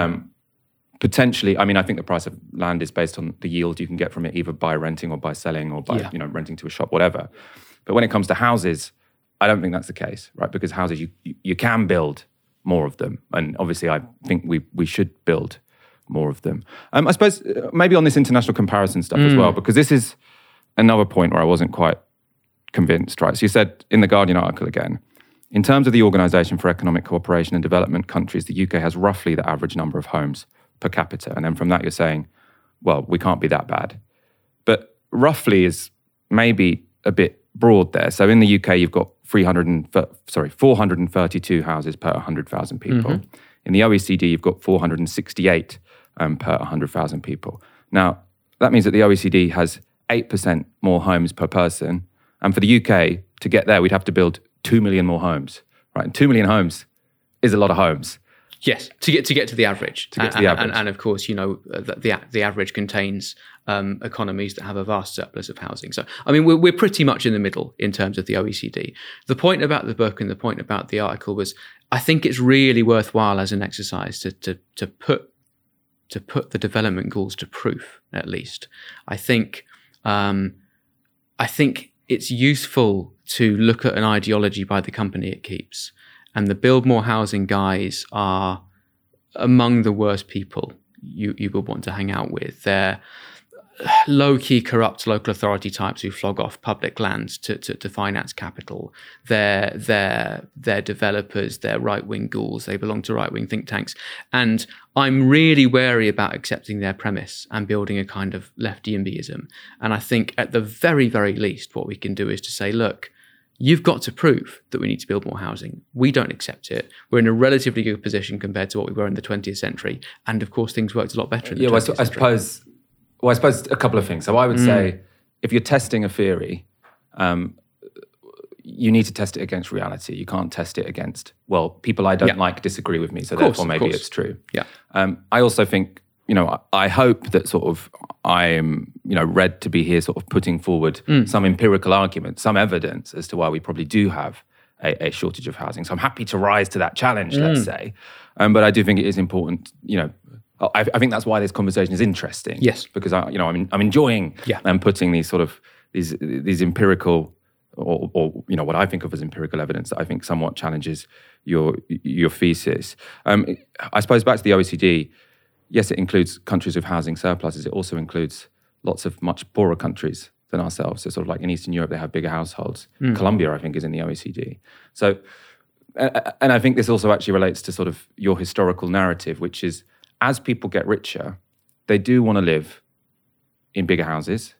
Potentially, I think the price of land is based on the yield you can get from it, either by renting or by selling or by, renting to a shop, whatever. But when it comes to houses, I don't think that's the case, right? Because houses, you can build more of them. And obviously, I think we should build more of them. I suppose maybe on this international comparison stuff as well, because this is another point where I wasn't quite convinced, right? So you said in the Guardian article again, in terms of the Organisation for Economic Cooperation and Development countries, the UK has roughly the average number of homes per capita. And then from that, you're saying, well, we can't be that bad. But roughly is maybe a bit broad there. So in the UK, you've got 432 houses per 100,000 people. In the OECD, you've got 468 per 100,000 people. Now, that means that the OECD has 8% more homes per person. And for the UK, to get there, we'd have to build 2 million more homes, right? And 2 million homes is a lot of homes. Yes, to get to the average. And of course, the average contains economies that have a vast surplus of housing. So, I mean, we're pretty much in the middle in terms of the OECD. The point about the book and the point about the article was, I think it's really worthwhile as an exercise to put the development goals to proof, at least. I think it's useful to look at an ideology by the company it keeps. And the Build More Housing guys are among the worst people you would want to hang out with. They're low-key corrupt local authority types who flog off public lands to finance capital. They're developers, they're right-wing ghouls, they belong to right-wing think tanks. And I'm really wary about accepting their premise and building a kind of left YIMBYism. And I think at the very, very least, what we can do is to say, look, you've got to prove that we need to build more housing. We don't accept it. We're in a relatively good position compared to what we were in the 20th century. And of course, things worked a lot better in the 20th century. I suppose a couple of things. So I would say, if you're testing a theory, you need to test it against reality. You can't test it against, well, people I don't like disagree with me, so therefore maybe it's true. Yeah. I also think, I hope that sort of I'm, read to be here sort of putting forward some empirical argument, some evidence as to why we probably do have a shortage of housing. So I'm happy to rise to that challenge, let's say. But I do think it is important, I think that's why this conversation is interesting. Yes. Because I'm enjoying putting these sort of these empirical or what I think of as empirical evidence that I think somewhat challenges your thesis. I suppose back to the OECD. Yes, it includes countries with housing surpluses. It also includes lots of much poorer countries than ourselves. So sort of like in Eastern Europe, they have bigger households. Colombia, I think, is in the OECD. So, and I think this also actually relates to sort of your historical narrative, which is as people get richer, they do want to live in bigger houses.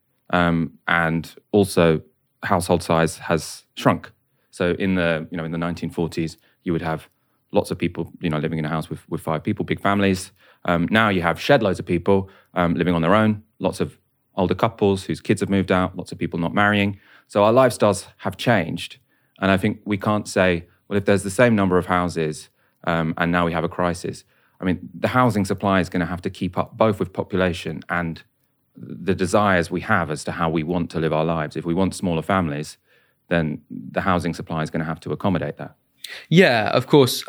And also household size has shrunk. So in the 1940s, you would have lots of people, living in a house with 5 people, big families. Now you have shed loads of people living on their own, lots of older couples whose kids have moved out, lots of people not marrying. So our lifestyles have changed. And I think we can't say, well, if there's the same number of houses and now we have a crisis, I mean, the housing supply is going to have to keep up both with population and the desires we have as to how we want to live our lives. If we want smaller families, then the housing supply is going to have to accommodate that. Yeah, of course,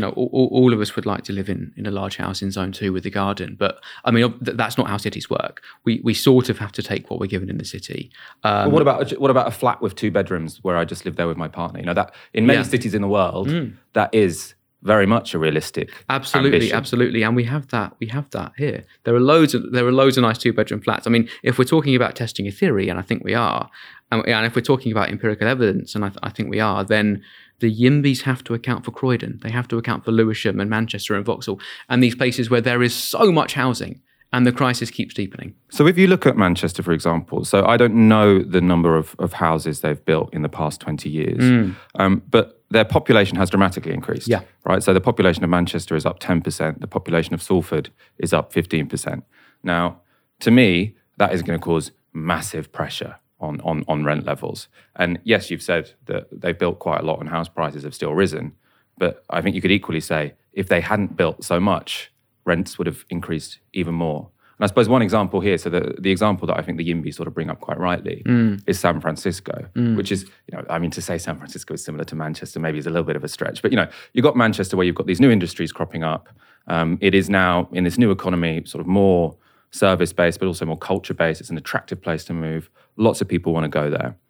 all of us would like to live in a large house in Zone 2 with a garden. But, I mean, that's not how cities work. We sort of have to take what we're given in the city. But what about a flat with 2 bedrooms where I just live there with my partner? That in many cities in the world, that is very much a realistic ambition. Absolutely. And we have that here. There are loads of nice 2-bedroom flats. I mean, if we're talking about testing a theory, and I think we are, and if we're talking about empirical evidence, and I think we are, then the YIMBYs have to account for Croydon. They have to account for Lewisham and Manchester and Vauxhall and these places where there is so much housing and the crisis keeps deepening. So if you look at Manchester, for example, so I don't know the number of houses they've built in the past 20 years, but their population has dramatically increased. Yeah. Right. So the population of Manchester is up 10%. The population of Salford is up 15%. Now, to me, that is going to cause massive pressure on rent levels. And yes, you've said that they've built quite a lot and house prices have still risen. But I think you could equally say if they hadn't built so much, rents would have increased even more. And I suppose one example here, so the example that I think the YIMBYs sort of bring up quite rightly is San Francisco, which is, to say San Francisco is similar to Manchester maybe is a little bit of a stretch. But, you've got Manchester where you've got these new industries cropping up. It is now in this new economy sort of more service-based, but also more culture-based. It's an attractive place to move. Lots of people want to go there.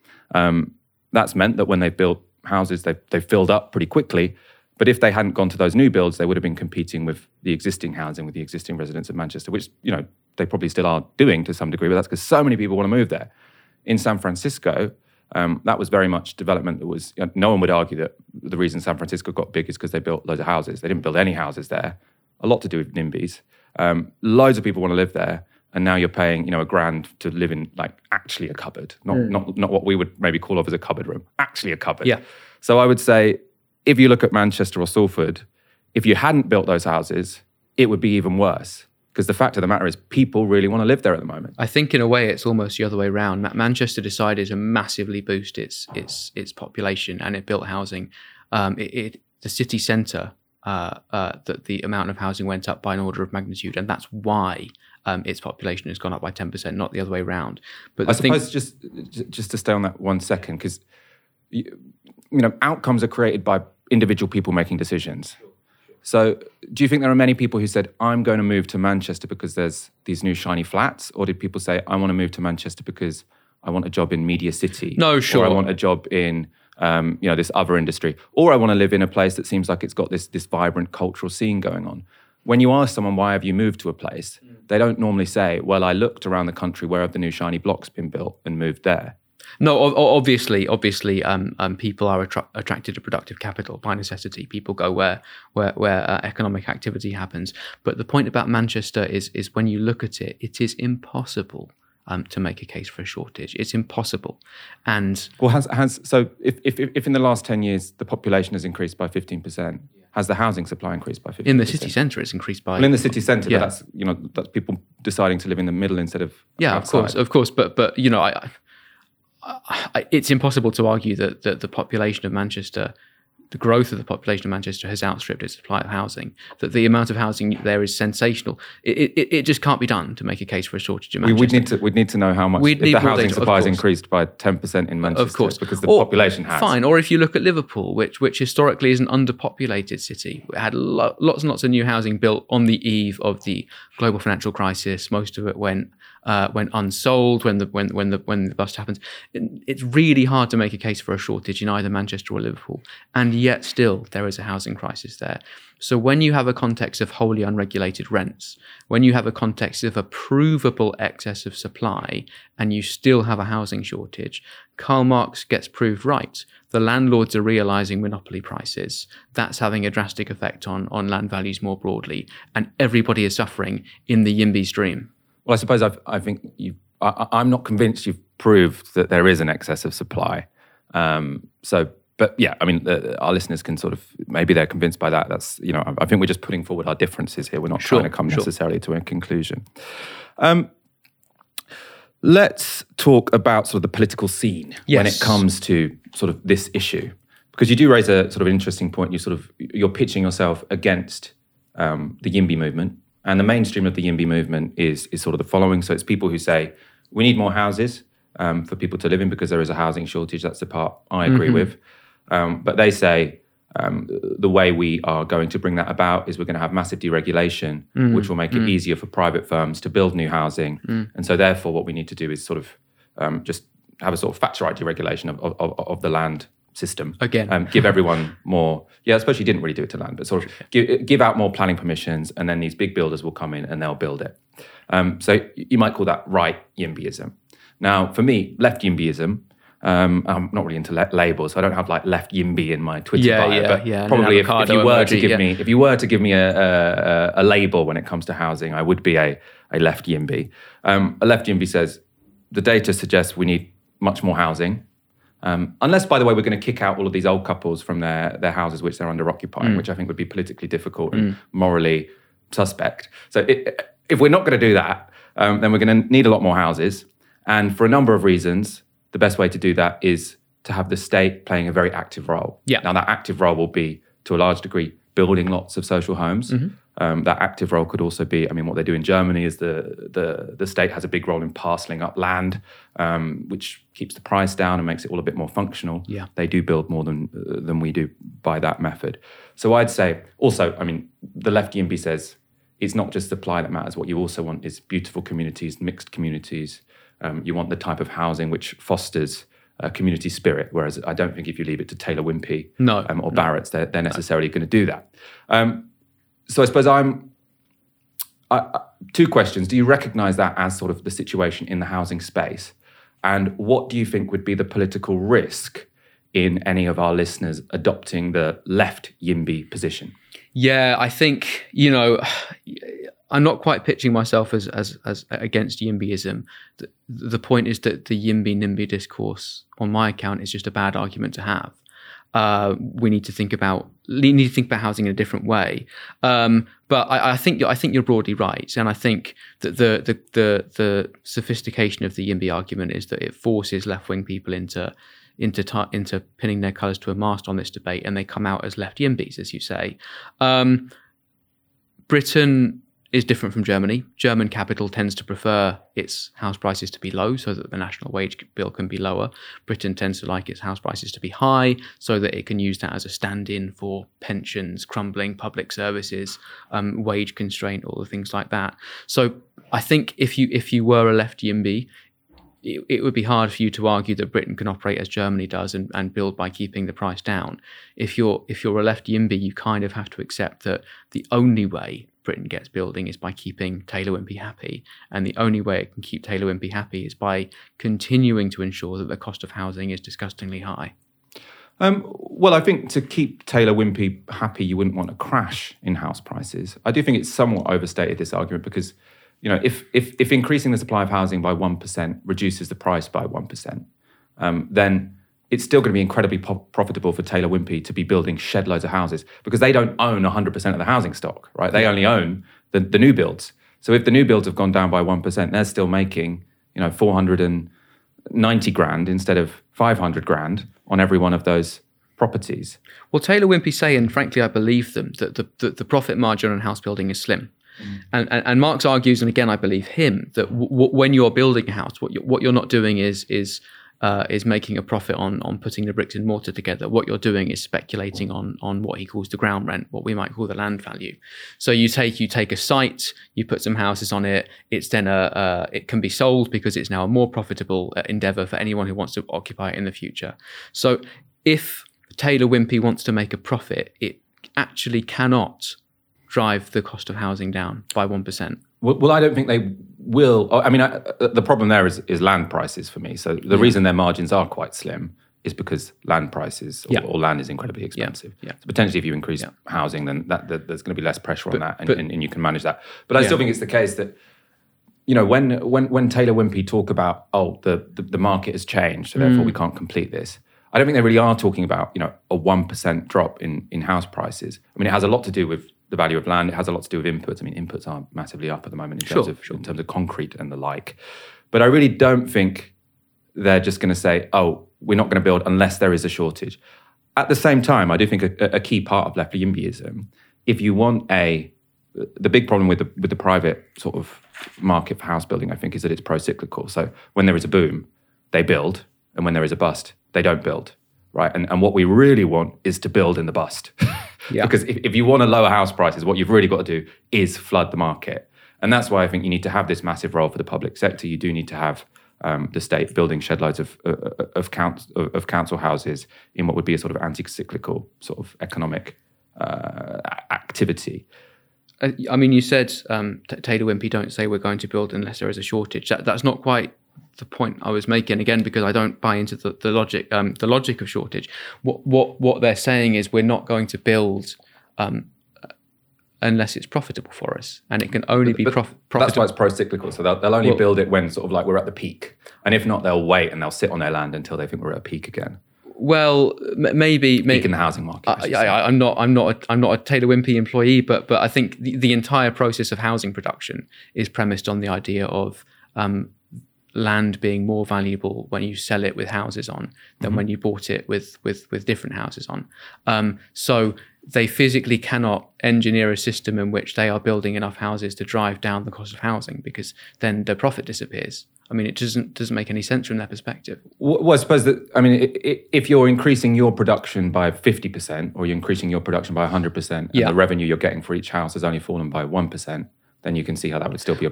That's meant that when they've built houses, they've filled up pretty quickly. But if they hadn't gone to those new builds, they would have been competing with the existing housing, with the existing residents of Manchester, which, they probably still are doing to some degree, but that's because so many people want to move there. In San Francisco, that was very much development that was, no one would argue that the reason San Francisco got big is because they built loads of houses. They didn't build any houses there. A lot to do with NIMBYs. Loads of people want to live there. And now you're paying, $1,000 to live in actually a cupboard, not what we would maybe call off as a cupboard room, actually a cupboard. Yeah. So I would say, if you look at Manchester or Salford, if you hadn't built those houses, it would be even worse Because the fact of the matter is people really want to live there at the moment. I think in a way it's almost the other way around. Manchester decided to massively boost its population, and it built housing. The city centre, that the amount of housing went up by an order of magnitude, and that's why its population has gone up by 10%, not the other way around. But I suppose just to stay on that 1 second, because outcomes are created by individual people making decisions. So do you think there are many people who said, I'm going to move to Manchester because there's these new shiny flats? Or did people say, I want to move to Manchester because I want a job in Media City? No, sure. Or I want a job in this other industry. Or I want to live in a place that seems like it's got this vibrant cultural scene going on. When you ask someone, why have you moved to a place? They don't normally say, well, I looked around the country, where have the new shiny blocks been built, and moved there. No, obviously, people are attracted to productive capital by necessity. People go where economic activity happens. But the point about Manchester is when you look at it, it is impossible to make a case for a shortage. It's impossible. And so if in the last 10 years the population has increased by 15%, has the housing supply increased by 15%? In the city centre, it's increased by. Well, in the city centre, but that's people deciding to live in the middle instead of outside. Of course. But it's impossible to argue that the population of Manchester, the growth of the population of Manchester has outstripped its supply of housing, that the amount of housing there is sensational. It just can't be done to make a case for a shortage in Manchester. We'd need to know how much, if the housing supply has increased by 10% in Manchester, of course, because the population has. Fine, or if you look at Liverpool, which historically is an underpopulated city, it had lots and lots of new housing built on the eve of the global financial crisis. Most of it went unsold when the bust happens. It's really hard to make a case for a shortage in either Manchester or Liverpool, and yet still there is a housing crisis there. So when you have a context of wholly unregulated rents, when you have a context of a provable excess of supply, and you still have a housing shortage, Karl Marx gets proved right. The landlords are realising monopoly prices. That's having a drastic effect on land values more broadly, and everybody is suffering in the YIMBY's dream. Well, I suppose I'm not convinced you've proved that there is an excess of supply. But yeah, I mean, our listeners can sort of, maybe they're convinced by that. That's, I think we're just putting forward our differences here. We're not trying to come necessarily to a conclusion. Let's talk about sort of the political scene when it comes to sort of this issue, because you do raise a sort of interesting point. You're pitching yourself against the YIMBY movement. And the mainstream of the YIMBY movement is sort of the following. So it's people who say, we need more houses for people to live in because there is a housing shortage. That's the part I agree with. But they say the way we are going to bring that about is we're going to have massive deregulation, which will make it easier for private firms to build new housing. And so therefore what we need to do is sort of just have a sort of factor right deregulation of the land system. Again. Give everyone more, I suppose you didn't really do it to land, but sort of give out more planning permissions, and then these big builders will come in and they'll build it. So you might call that right YIMBYism. Now, for me, left YIMBYism, I'm not really into labels, so I don't have like left YIMBY in my Twitter bio, but probably if you were to give me a label when it comes to housing, I would be a left YIMBY. A left YIMBY says, the data suggests we need much more housing. Unless, by the way, we're going to kick out all of these old couples from their houses which they're under occupying, which I think would be politically difficult and morally suspect. So if we're not going to do that, then we're going to need a lot more houses. And for a number of reasons, the best way to do that is to have the state playing a very active role. Yeah. Now, that active role will be, to a large degree, building lots of social homes. That active role could also be, what they do in Germany is the state has a big role in parceling up land, which keeps the price down and makes it all a bit more functional. Yeah. They do build more than we do by that method. So I'd say also, the left YIMBY says it's not just supply that matters. What you also want is beautiful communities, mixed communities. You want the type of housing which fosters community spirit, whereas I don't think if you leave it to Taylor Wimpey or Barrett's, they're necessarily going to do that. So I suppose two questions. Do you recognise that as sort of the situation in the housing space? And what do you think would be the political risk in any of our listeners adopting the left YIMBY position? Yeah, I think, I'm not quite pitching myself as against YIMBYism. The point is that the YIMBY-NIMBY discourse, on my account, is just a bad argument to have. we need to think about housing in a different way. But I think you're broadly right, and I think that the sophistication of the YIMBY argument is that it forces left-wing people into pinning their colours to a mast on this debate, and they come out as left YIMBYs, as you say. Britain is different from Germany. German capital tends to prefer its house prices to be low so that the national wage bill can be lower. Britain tends to like its house prices to be high so that it can use that as a stand-in for pensions, crumbling public services, wage constraint, all the things like that. So I think if you were a left YIMBY, it would be hard for you to argue that Britain can operate as Germany does and build by keeping the price down. If you're a left YIMBY, you kind of have to accept that the only way Britain gets building is by keeping Taylor Wimpey happy, and the only way it can keep Taylor Wimpey happy is by continuing to ensure that the cost of housing is disgustingly high. Well, I think to keep Taylor Wimpey happy, you wouldn't want a crash in house prices. I do think it's somewhat overstated, this argument, because if increasing the supply of housing by 1% reduces the price by 1%, then it's still going to be incredibly profitable for Taylor Wimpey to be building shed loads of houses, because they don't own 100% of the housing stock, right? They only own the new builds. So if the new builds have gone down by 1%, they're still making 490 grand instead of 500 grand on every one of those properties. Well, Taylor Wimpey say, and frankly I believe them, that the profit margin on house building is slim. And Marx argues, and again I believe him, that when you're building a house, what you're not doing is making a profit on putting the bricks and mortar together. What you're doing is speculating on what he calls the ground rent, what we might call the land value. So you take a site, you put some houses on it. It's then it can be sold because it's now a more profitable endeavor for anyone who wants to occupy it in the future. So if Taylor Wimpey wants to make a profit, it actually cannot drive the cost of housing down by 1%. Well, I don't think they will. I mean, the problem there is land prices for me. So the reason their margins are quite slim is because land prices or land is incredibly expensive. So potentially if you increase housing, then there's going to be less pressure on that and you can manage that. But I still think it's the case that, when Taylor Wimpey talk about, the market has changed, so therefore we can't complete this, I don't think they really are talking about, a 1% drop in house prices. I mean, it has a lot to do with the value of land. It has a lot to do with inputs. I mean, inputs are massively up at the moment in terms of concrete and the like. But I really don't think they're just going to say, we're not going to build unless there is a shortage. At the same time, I do think a key part of left YIMBYism, if you want the big problem with the private sort of market for house building, I think, is that it's pro-cyclical. So when there is a boom, they build, and when there is a bust, they don't build, right? And what we really want is to build in the bust. Because if you want to lower house prices, what you've really got to do is flood the market. And that's why I think you need to have this massive role for the public sector. You do need to have the state building shed loads of council houses in what would be a sort of anti-cyclical sort of economic activity. I mean, you said, Taylor Wimpey don't say we're going to build unless there is a shortage. That's not quite the point I was making, again, because I don't buy into the logic of shortage. What they're saying is we're not going to build unless it's profitable for us, and it can only be profitable. That's why it's pro-cyclical. So they'll only build it when sort of like we're at the peak, and if not, they'll wait and they'll sit on their land until they think we're at a peak again. Well, maybe peak in the housing market. I'm not a Taylor Wimpey employee, but I think the entire process of housing production is premised on the idea of land being more valuable when you sell it with houses on than when you bought it with different houses on. So they physically cannot engineer a system in which they are building enough houses to drive down the cost of housing, because then the profit disappears. I mean, it doesn't make any sense from their perspective. Well, I suppose that, I mean, if you're increasing your production by 50% or you're increasing your production by 100% and the revenue you're getting for each house has only fallen by 1%, then you can see how that would still be a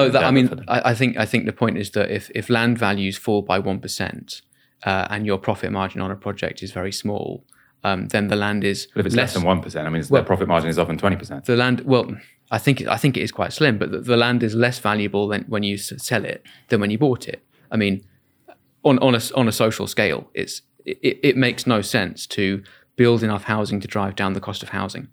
I think the point is that if land values fall by 1% and your profit margin on a project is very small, then the land is. But if it's less than 1%, I mean, their profit margin is often 20%. The land, I think it is quite slim, but the land is less valuable than when you sell it than when you bought it. I mean, on a social scale, it makes no sense to build enough housing to drive down the cost of housing.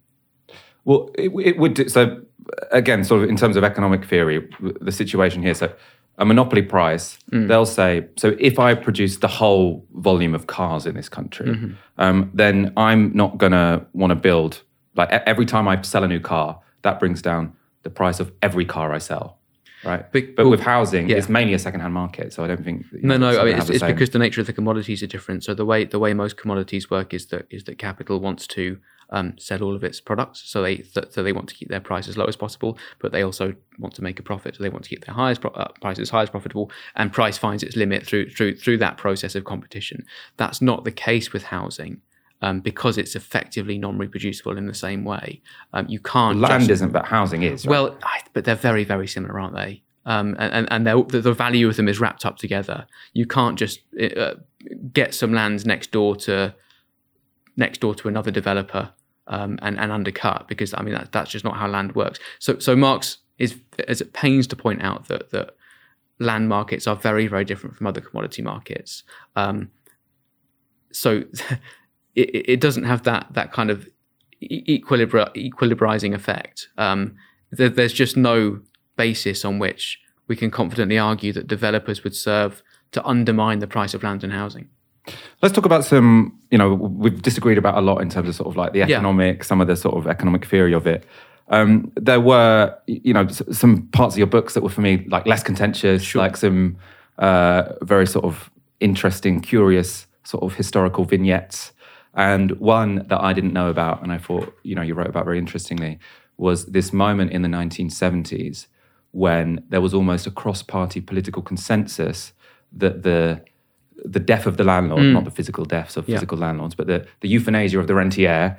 Well, it would. So again, sort of in terms of economic theory, the situation here. So a monopoly price, they'll say, so if I produce the whole volume of cars in this country, then I'm not going to want to build, like every time I sell a new car, that brings down the price of every car I sell. Right, but with housing, it's mainly a second-hand market, so I don't think. No. I mean, it's because the nature of the commodities are different. So the way most commodities work is that capital wants to sell all of its products, so they want to keep their price as low as possible, but they also want to make a profit, so they want to keep their price as high as profitable, and price finds its limit through that process of competition. That's not the case with housing. Because it's effectively non-reproducible in the same way. You can't... Land isn't, but housing is, right? Well, but they're very, very similar, aren't they? And the value of them is wrapped up together. You can't just get some land next door to another developer and undercut, because, I mean, that's just not how land works. So Marx is at pains to point out that land markets are very, very different from other commodity markets. So... It doesn't have that kind of equilibrizing effect. There's just no basis on which we can confidently argue that developers would serve to undermine the price of land and housing. Let's talk about some, we've disagreed about a lot in terms of sort of like the economic, some of the sort of economic theory of it. There were, some parts of your books that were for me like less contentious, like some very sort of interesting, curious sort of historical vignettes. And one that I didn't know about, and I thought, you wrote about very interestingly, was this moment in the 1970s when there was almost a cross-party political consensus that the death of the landlord, not the physical deaths of physical landlords, but the euthanasia of the rentier,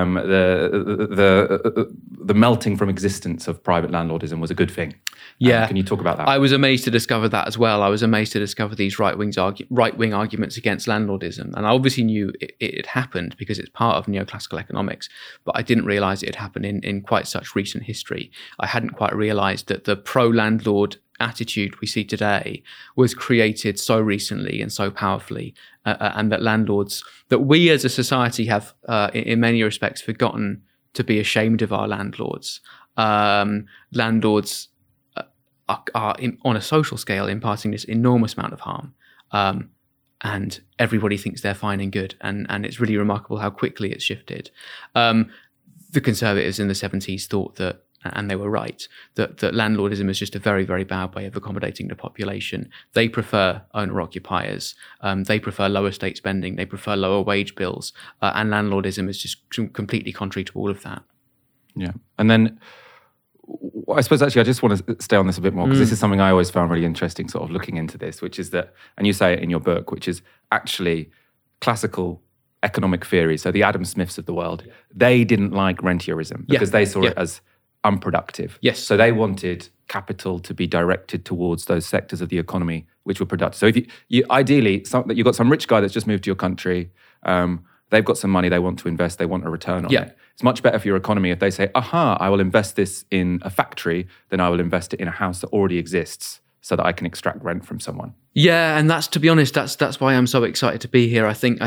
the melting from existence of private landlordism was a good thing. Can you talk about that? I was amazed to discover that as well. I was amazed to discover these right-wing arguments against landlordism. And I obviously knew it had happened because it's part of neoclassical economics, but I didn't realise it had happened in quite such recent history. I hadn't quite realised that the pro-landlord attitude we see today was created so recently and so powerfully, and that landlords, that we as a society have in many respects forgotten to be ashamed of our landlords. Landlords are on a social scale imparting this enormous amount of harm, and everybody thinks they're fine and good, and it's really remarkable how quickly it's shifted. The Conservatives in the 70s thought that, and they were right, that landlordism is just a very, very bad way of accommodating the population. They prefer owner-occupiers. They prefer lower state spending. They prefer lower wage bills. And landlordism is just completely contrary to all of that. Yeah. And then I suppose actually I just want to stay on this a bit more, because this is something I always found really interesting sort of looking into this, which is that, and you say it in your book, which is actually classical economic theory, so the Adam Smiths of the world, they didn't like rentierism because they saw it as unproductive. Yes. So they wanted capital to be directed towards those sectors of the economy which were productive. So if you ideally, you've got some rich guy that's just moved to your country, they've got some money they want to invest, they want a return on it. It's much better for your economy if they say, I will invest this in a factory than I will invest it in a house that already exists so that I can extract rent from someone. Yeah, and that's, to be honest, that's why I'm so excited to be here. I think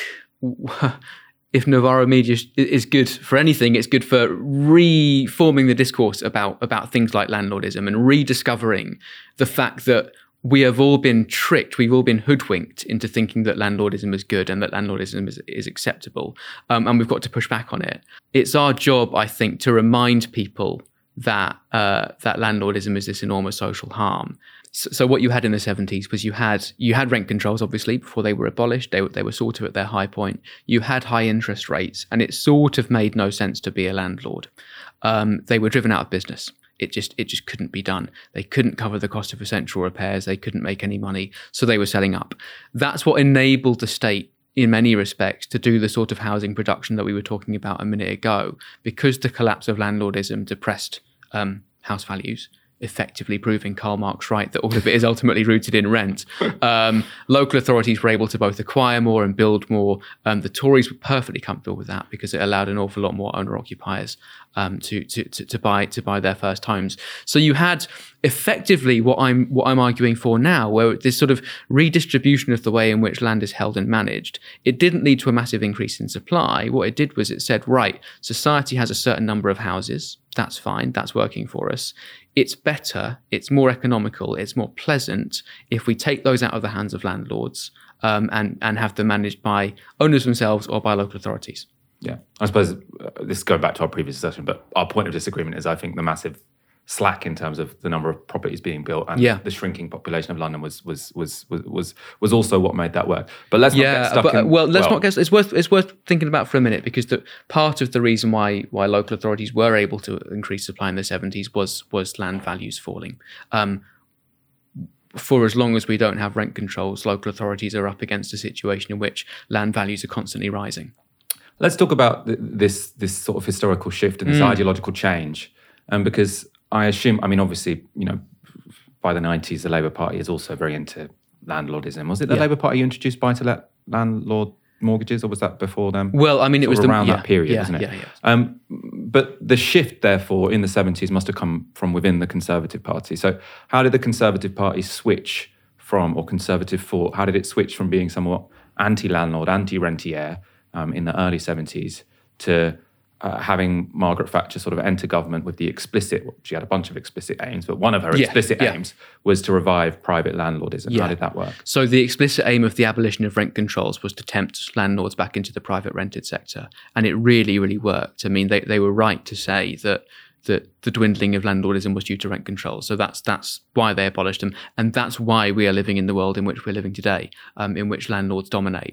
if Novara Media is good for anything, it's good for reforming the discourse about things like landlordism and rediscovering the fact that we have all been tricked, we've all been hoodwinked into thinking that landlordism is good and that landlordism is acceptable. And we've got to push back on it. It's our job, I think, to remind people that landlordism is this enormous social harm. So what you had in the 70s was you had rent controls, obviously, before they were abolished. They were sort of at their high point. You had high interest rates, and it sort of made no sense to be a landlord. They were driven out of business. It just couldn't be done. They couldn't cover the cost of essential repairs. They couldn't make any money, so they were selling up. That's what enabled the state, in many respects, to do the sort of housing production that we were talking about a minute ago, because the collapse of landlordism depressed house values, effectively proving Karl Marx right that all of it is ultimately rooted in rent. Local authorities were able to both acquire more and build more. The Tories were perfectly comfortable with that because it allowed an awful lot more owner-occupiers to buy their first homes. So you had effectively what I'm arguing for now, where this sort of redistribution of the way in which land is held and managed. It didn't lead to a massive increase in supply. What it did was it said, right, society has a certain number of houses. That's fine. That's working for us. It's better. It's more economical. It's more pleasant if we take those out of the hands of landlords and have them managed by owners themselves or by local authorities. Yeah, I suppose this is going back to our previous discussion, but our point of disagreement is I think the massive slack in terms of the number of properties being built and the shrinking population of London was also what made that work. But let's not get stuck in... Let's not get... It's worth thinking about for a minute, because part of the reason why local authorities were able to increase supply in the 70s was land values falling. For as long as we don't have rent controls, local authorities are up against a situation in which land values are constantly rising. Let's talk about this sort of historical shift and this ideological change, because I assume, obviously, by the 90s, the Labour Party is also very into landlordism. Was it the Labour Party who introduced buy-to-let landlord mortgages, or was that before them? Well, it was around that period, wasn't it? Yeah. But the shift, therefore, in the 70s must have come from within the Conservative Party. So how did the Conservative Party switch from, or Conservative thought, how did it switch from being somewhat anti-landlord, anti-rentier in the early 70s to having Margaret Thatcher sort of enter government with the explicit, she had a bunch of explicit aims, but one of her explicit aims was to revive private landlordism. How did that work? So the explicit aim of the abolition of rent controls was to tempt landlords back into the private rented sector. And it really, really worked. They were right to say that the dwindling of landlordism was due to rent controls. So that's why they abolished them. And that's why we are living in the world in which we're living today, in which landlords dominate.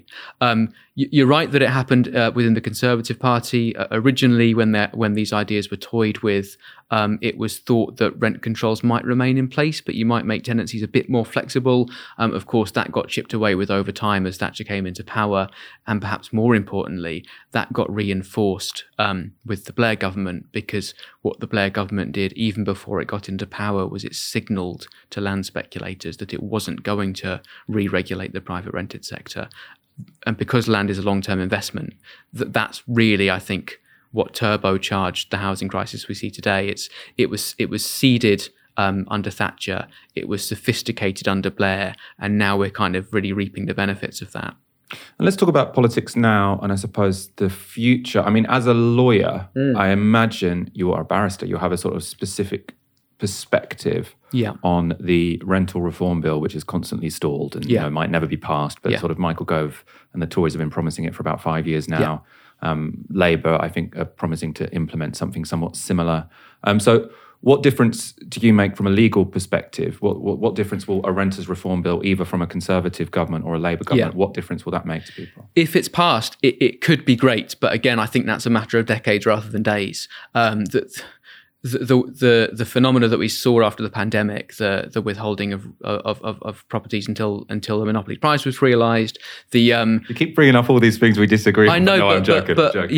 You're right that it happened within the Conservative Party. Originally, when these ideas were toyed with, it was thought that rent controls might remain in place, but you might make tenancies a bit more flexible. Of course, that got chipped away with over time as Thatcher came into power. And perhaps more importantly, that got reinforced with the Blair government, because what the Blair government did even before it got into power was it signalled to land speculators that it wasn't going to re-regulate the private rented sector. And because land is a long-term investment, that's really, I think, what turbocharged the housing crisis we see today. It was seeded under Thatcher, it was sophisticated under Blair, and now we're kind of really reaping the benefits of that. And let's talk about politics now, and I suppose the future. As a lawyer, I imagine you are a barrister. You have a sort of specific perspective on the rental reform bill, which is constantly stalled and might never be passed. But sort of Michael Gove and the Tories have been promising it for about 5 years now. Labour, I think, are promising to implement something somewhat similar. So what difference do you make from a legal perspective? What difference will a renters reform bill, either from a Conservative government or a Labour government, what difference will that make to people? If it's passed, it could be great. But again, I think that's a matter of decades rather than days. The phenomena that we saw after the pandemic, the withholding of properties until the monopoly price was realised. You keep bringing up all these things we disagree. I know, I'm joking.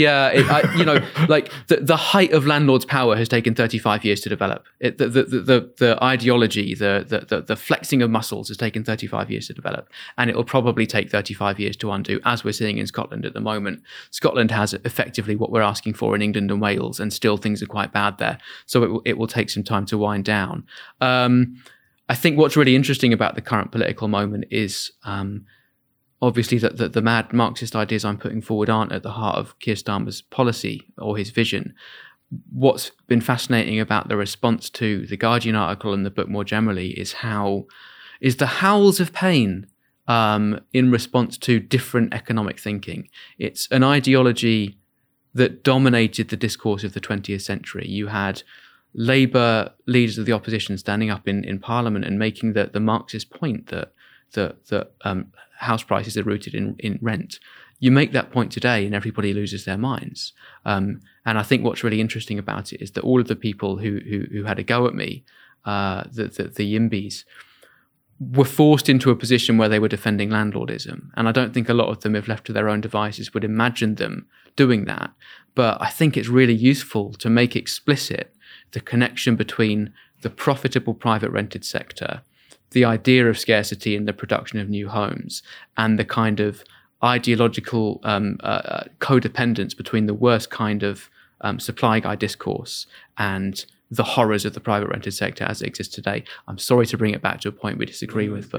The height of landlords' power has taken 35 years to develop. The ideology, the flexing of muscles has taken 35 years to develop, and it will probably take 35 years to undo, as we're seeing in Scotland at the moment. Scotland has effectively what we're asking for in England and Wales, and still things are quite bad there. So it will take some time to wind down. I think what's really interesting about the current political moment is obviously that the mad Marxist ideas I'm putting forward aren't at the heart of Keir Starmer's policy or his vision. What's been fascinating about the response to the Guardian article and the book more generally is the howls of pain in response to different economic thinking. It's an ideology that dominated the discourse of the 20th century. You had Labour leaders of the opposition standing up in Parliament and making the Marxist point that house prices are rooted in rent. You make that point today and everybody loses their minds. And I think what's really interesting about it is that all of the people who had a go at me, the YIMBYs, were forced into a position where they were defending landlordism. And I don't think a lot of them, if left to their own devices, would imagine them doing that. But I think it's really useful to make explicit the connection between the profitable private rented sector, the idea of scarcity in the production of new homes, and the kind of ideological codependence between the worst kind of supply guide discourse and the horrors of the private rented sector as it exists today. I'm sorry to bring it back to a point we disagree with, but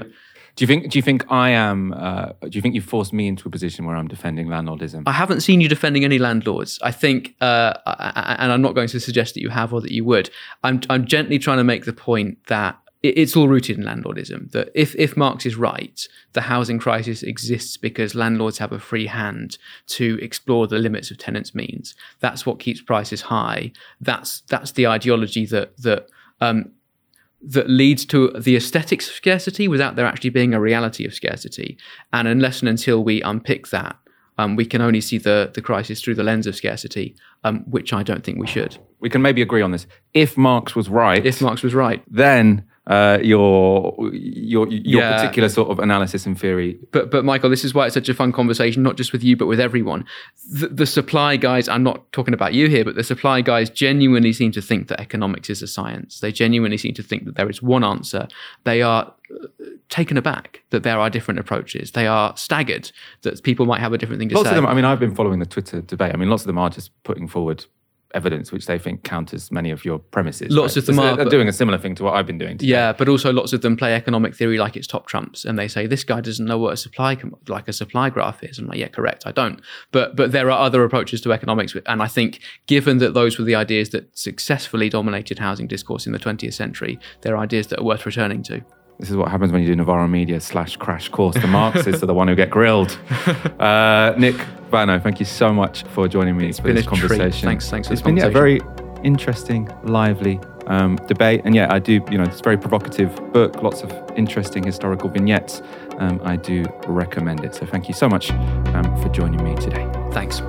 Do you think I am? Do you think you've forced me into a position where I'm defending landlordism? I haven't seen you defending any landlords. I think, and I'm not going to suggest that you have or that you would. I'm gently trying to make the point that it's all rooted in landlordism. That if Marx is right, the housing crisis exists because landlords have a free hand to explore the limits of tenants' means. That's what keeps prices high. That's the ideology that leads to the aesthetics of scarcity without there actually being a reality of scarcity. And unless and until we unpick that, we can only see the crisis through the lens of scarcity, which I don't think we should. We can maybe agree on this. If Marx was right, then your particular sort of analysis and theory. But Michael, this is why it's such a fun conversation, not just with you, but with everyone. The supply guys, I'm not talking about you here, but the supply guys genuinely seem to think that economics is a science. They genuinely seem to think that there is one answer. They are taken aback that there are different approaches. They are staggered that people might have a different thing to say. Lots of them, I mean, I've been following the Twitter debate. I mean, lots of them are just putting forward evidence which they think counters many of your premises. Lots of them are doing a similar thing to what I've been doing today. Yeah, but also lots of them play economic theory like it's top trumps, and they say this guy doesn't know what a supply graph is. I'm like, yeah, correct, I don't. But there are other approaches to economics, and I think given that those were the ideas that successfully dominated housing discourse in the 20th century, they're ideas that are worth returning to. This is what happens when you do Novara Media /Crash Course. The Marxists are the one who get grilled. Nick Vano, thank you so much for joining me for this conversation. Thanks for this conversation. It's been a very interesting, lively debate. And yeah, I do, it's a very provocative book, lots of interesting historical vignettes. I do recommend it. So thank you so much for joining me today. Thanks.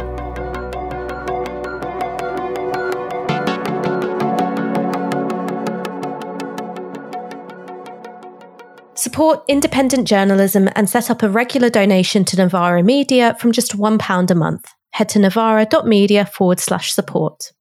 Support independent journalism and set up a regular donation to Novara Media from just £1 a month. Head to novara.media/support.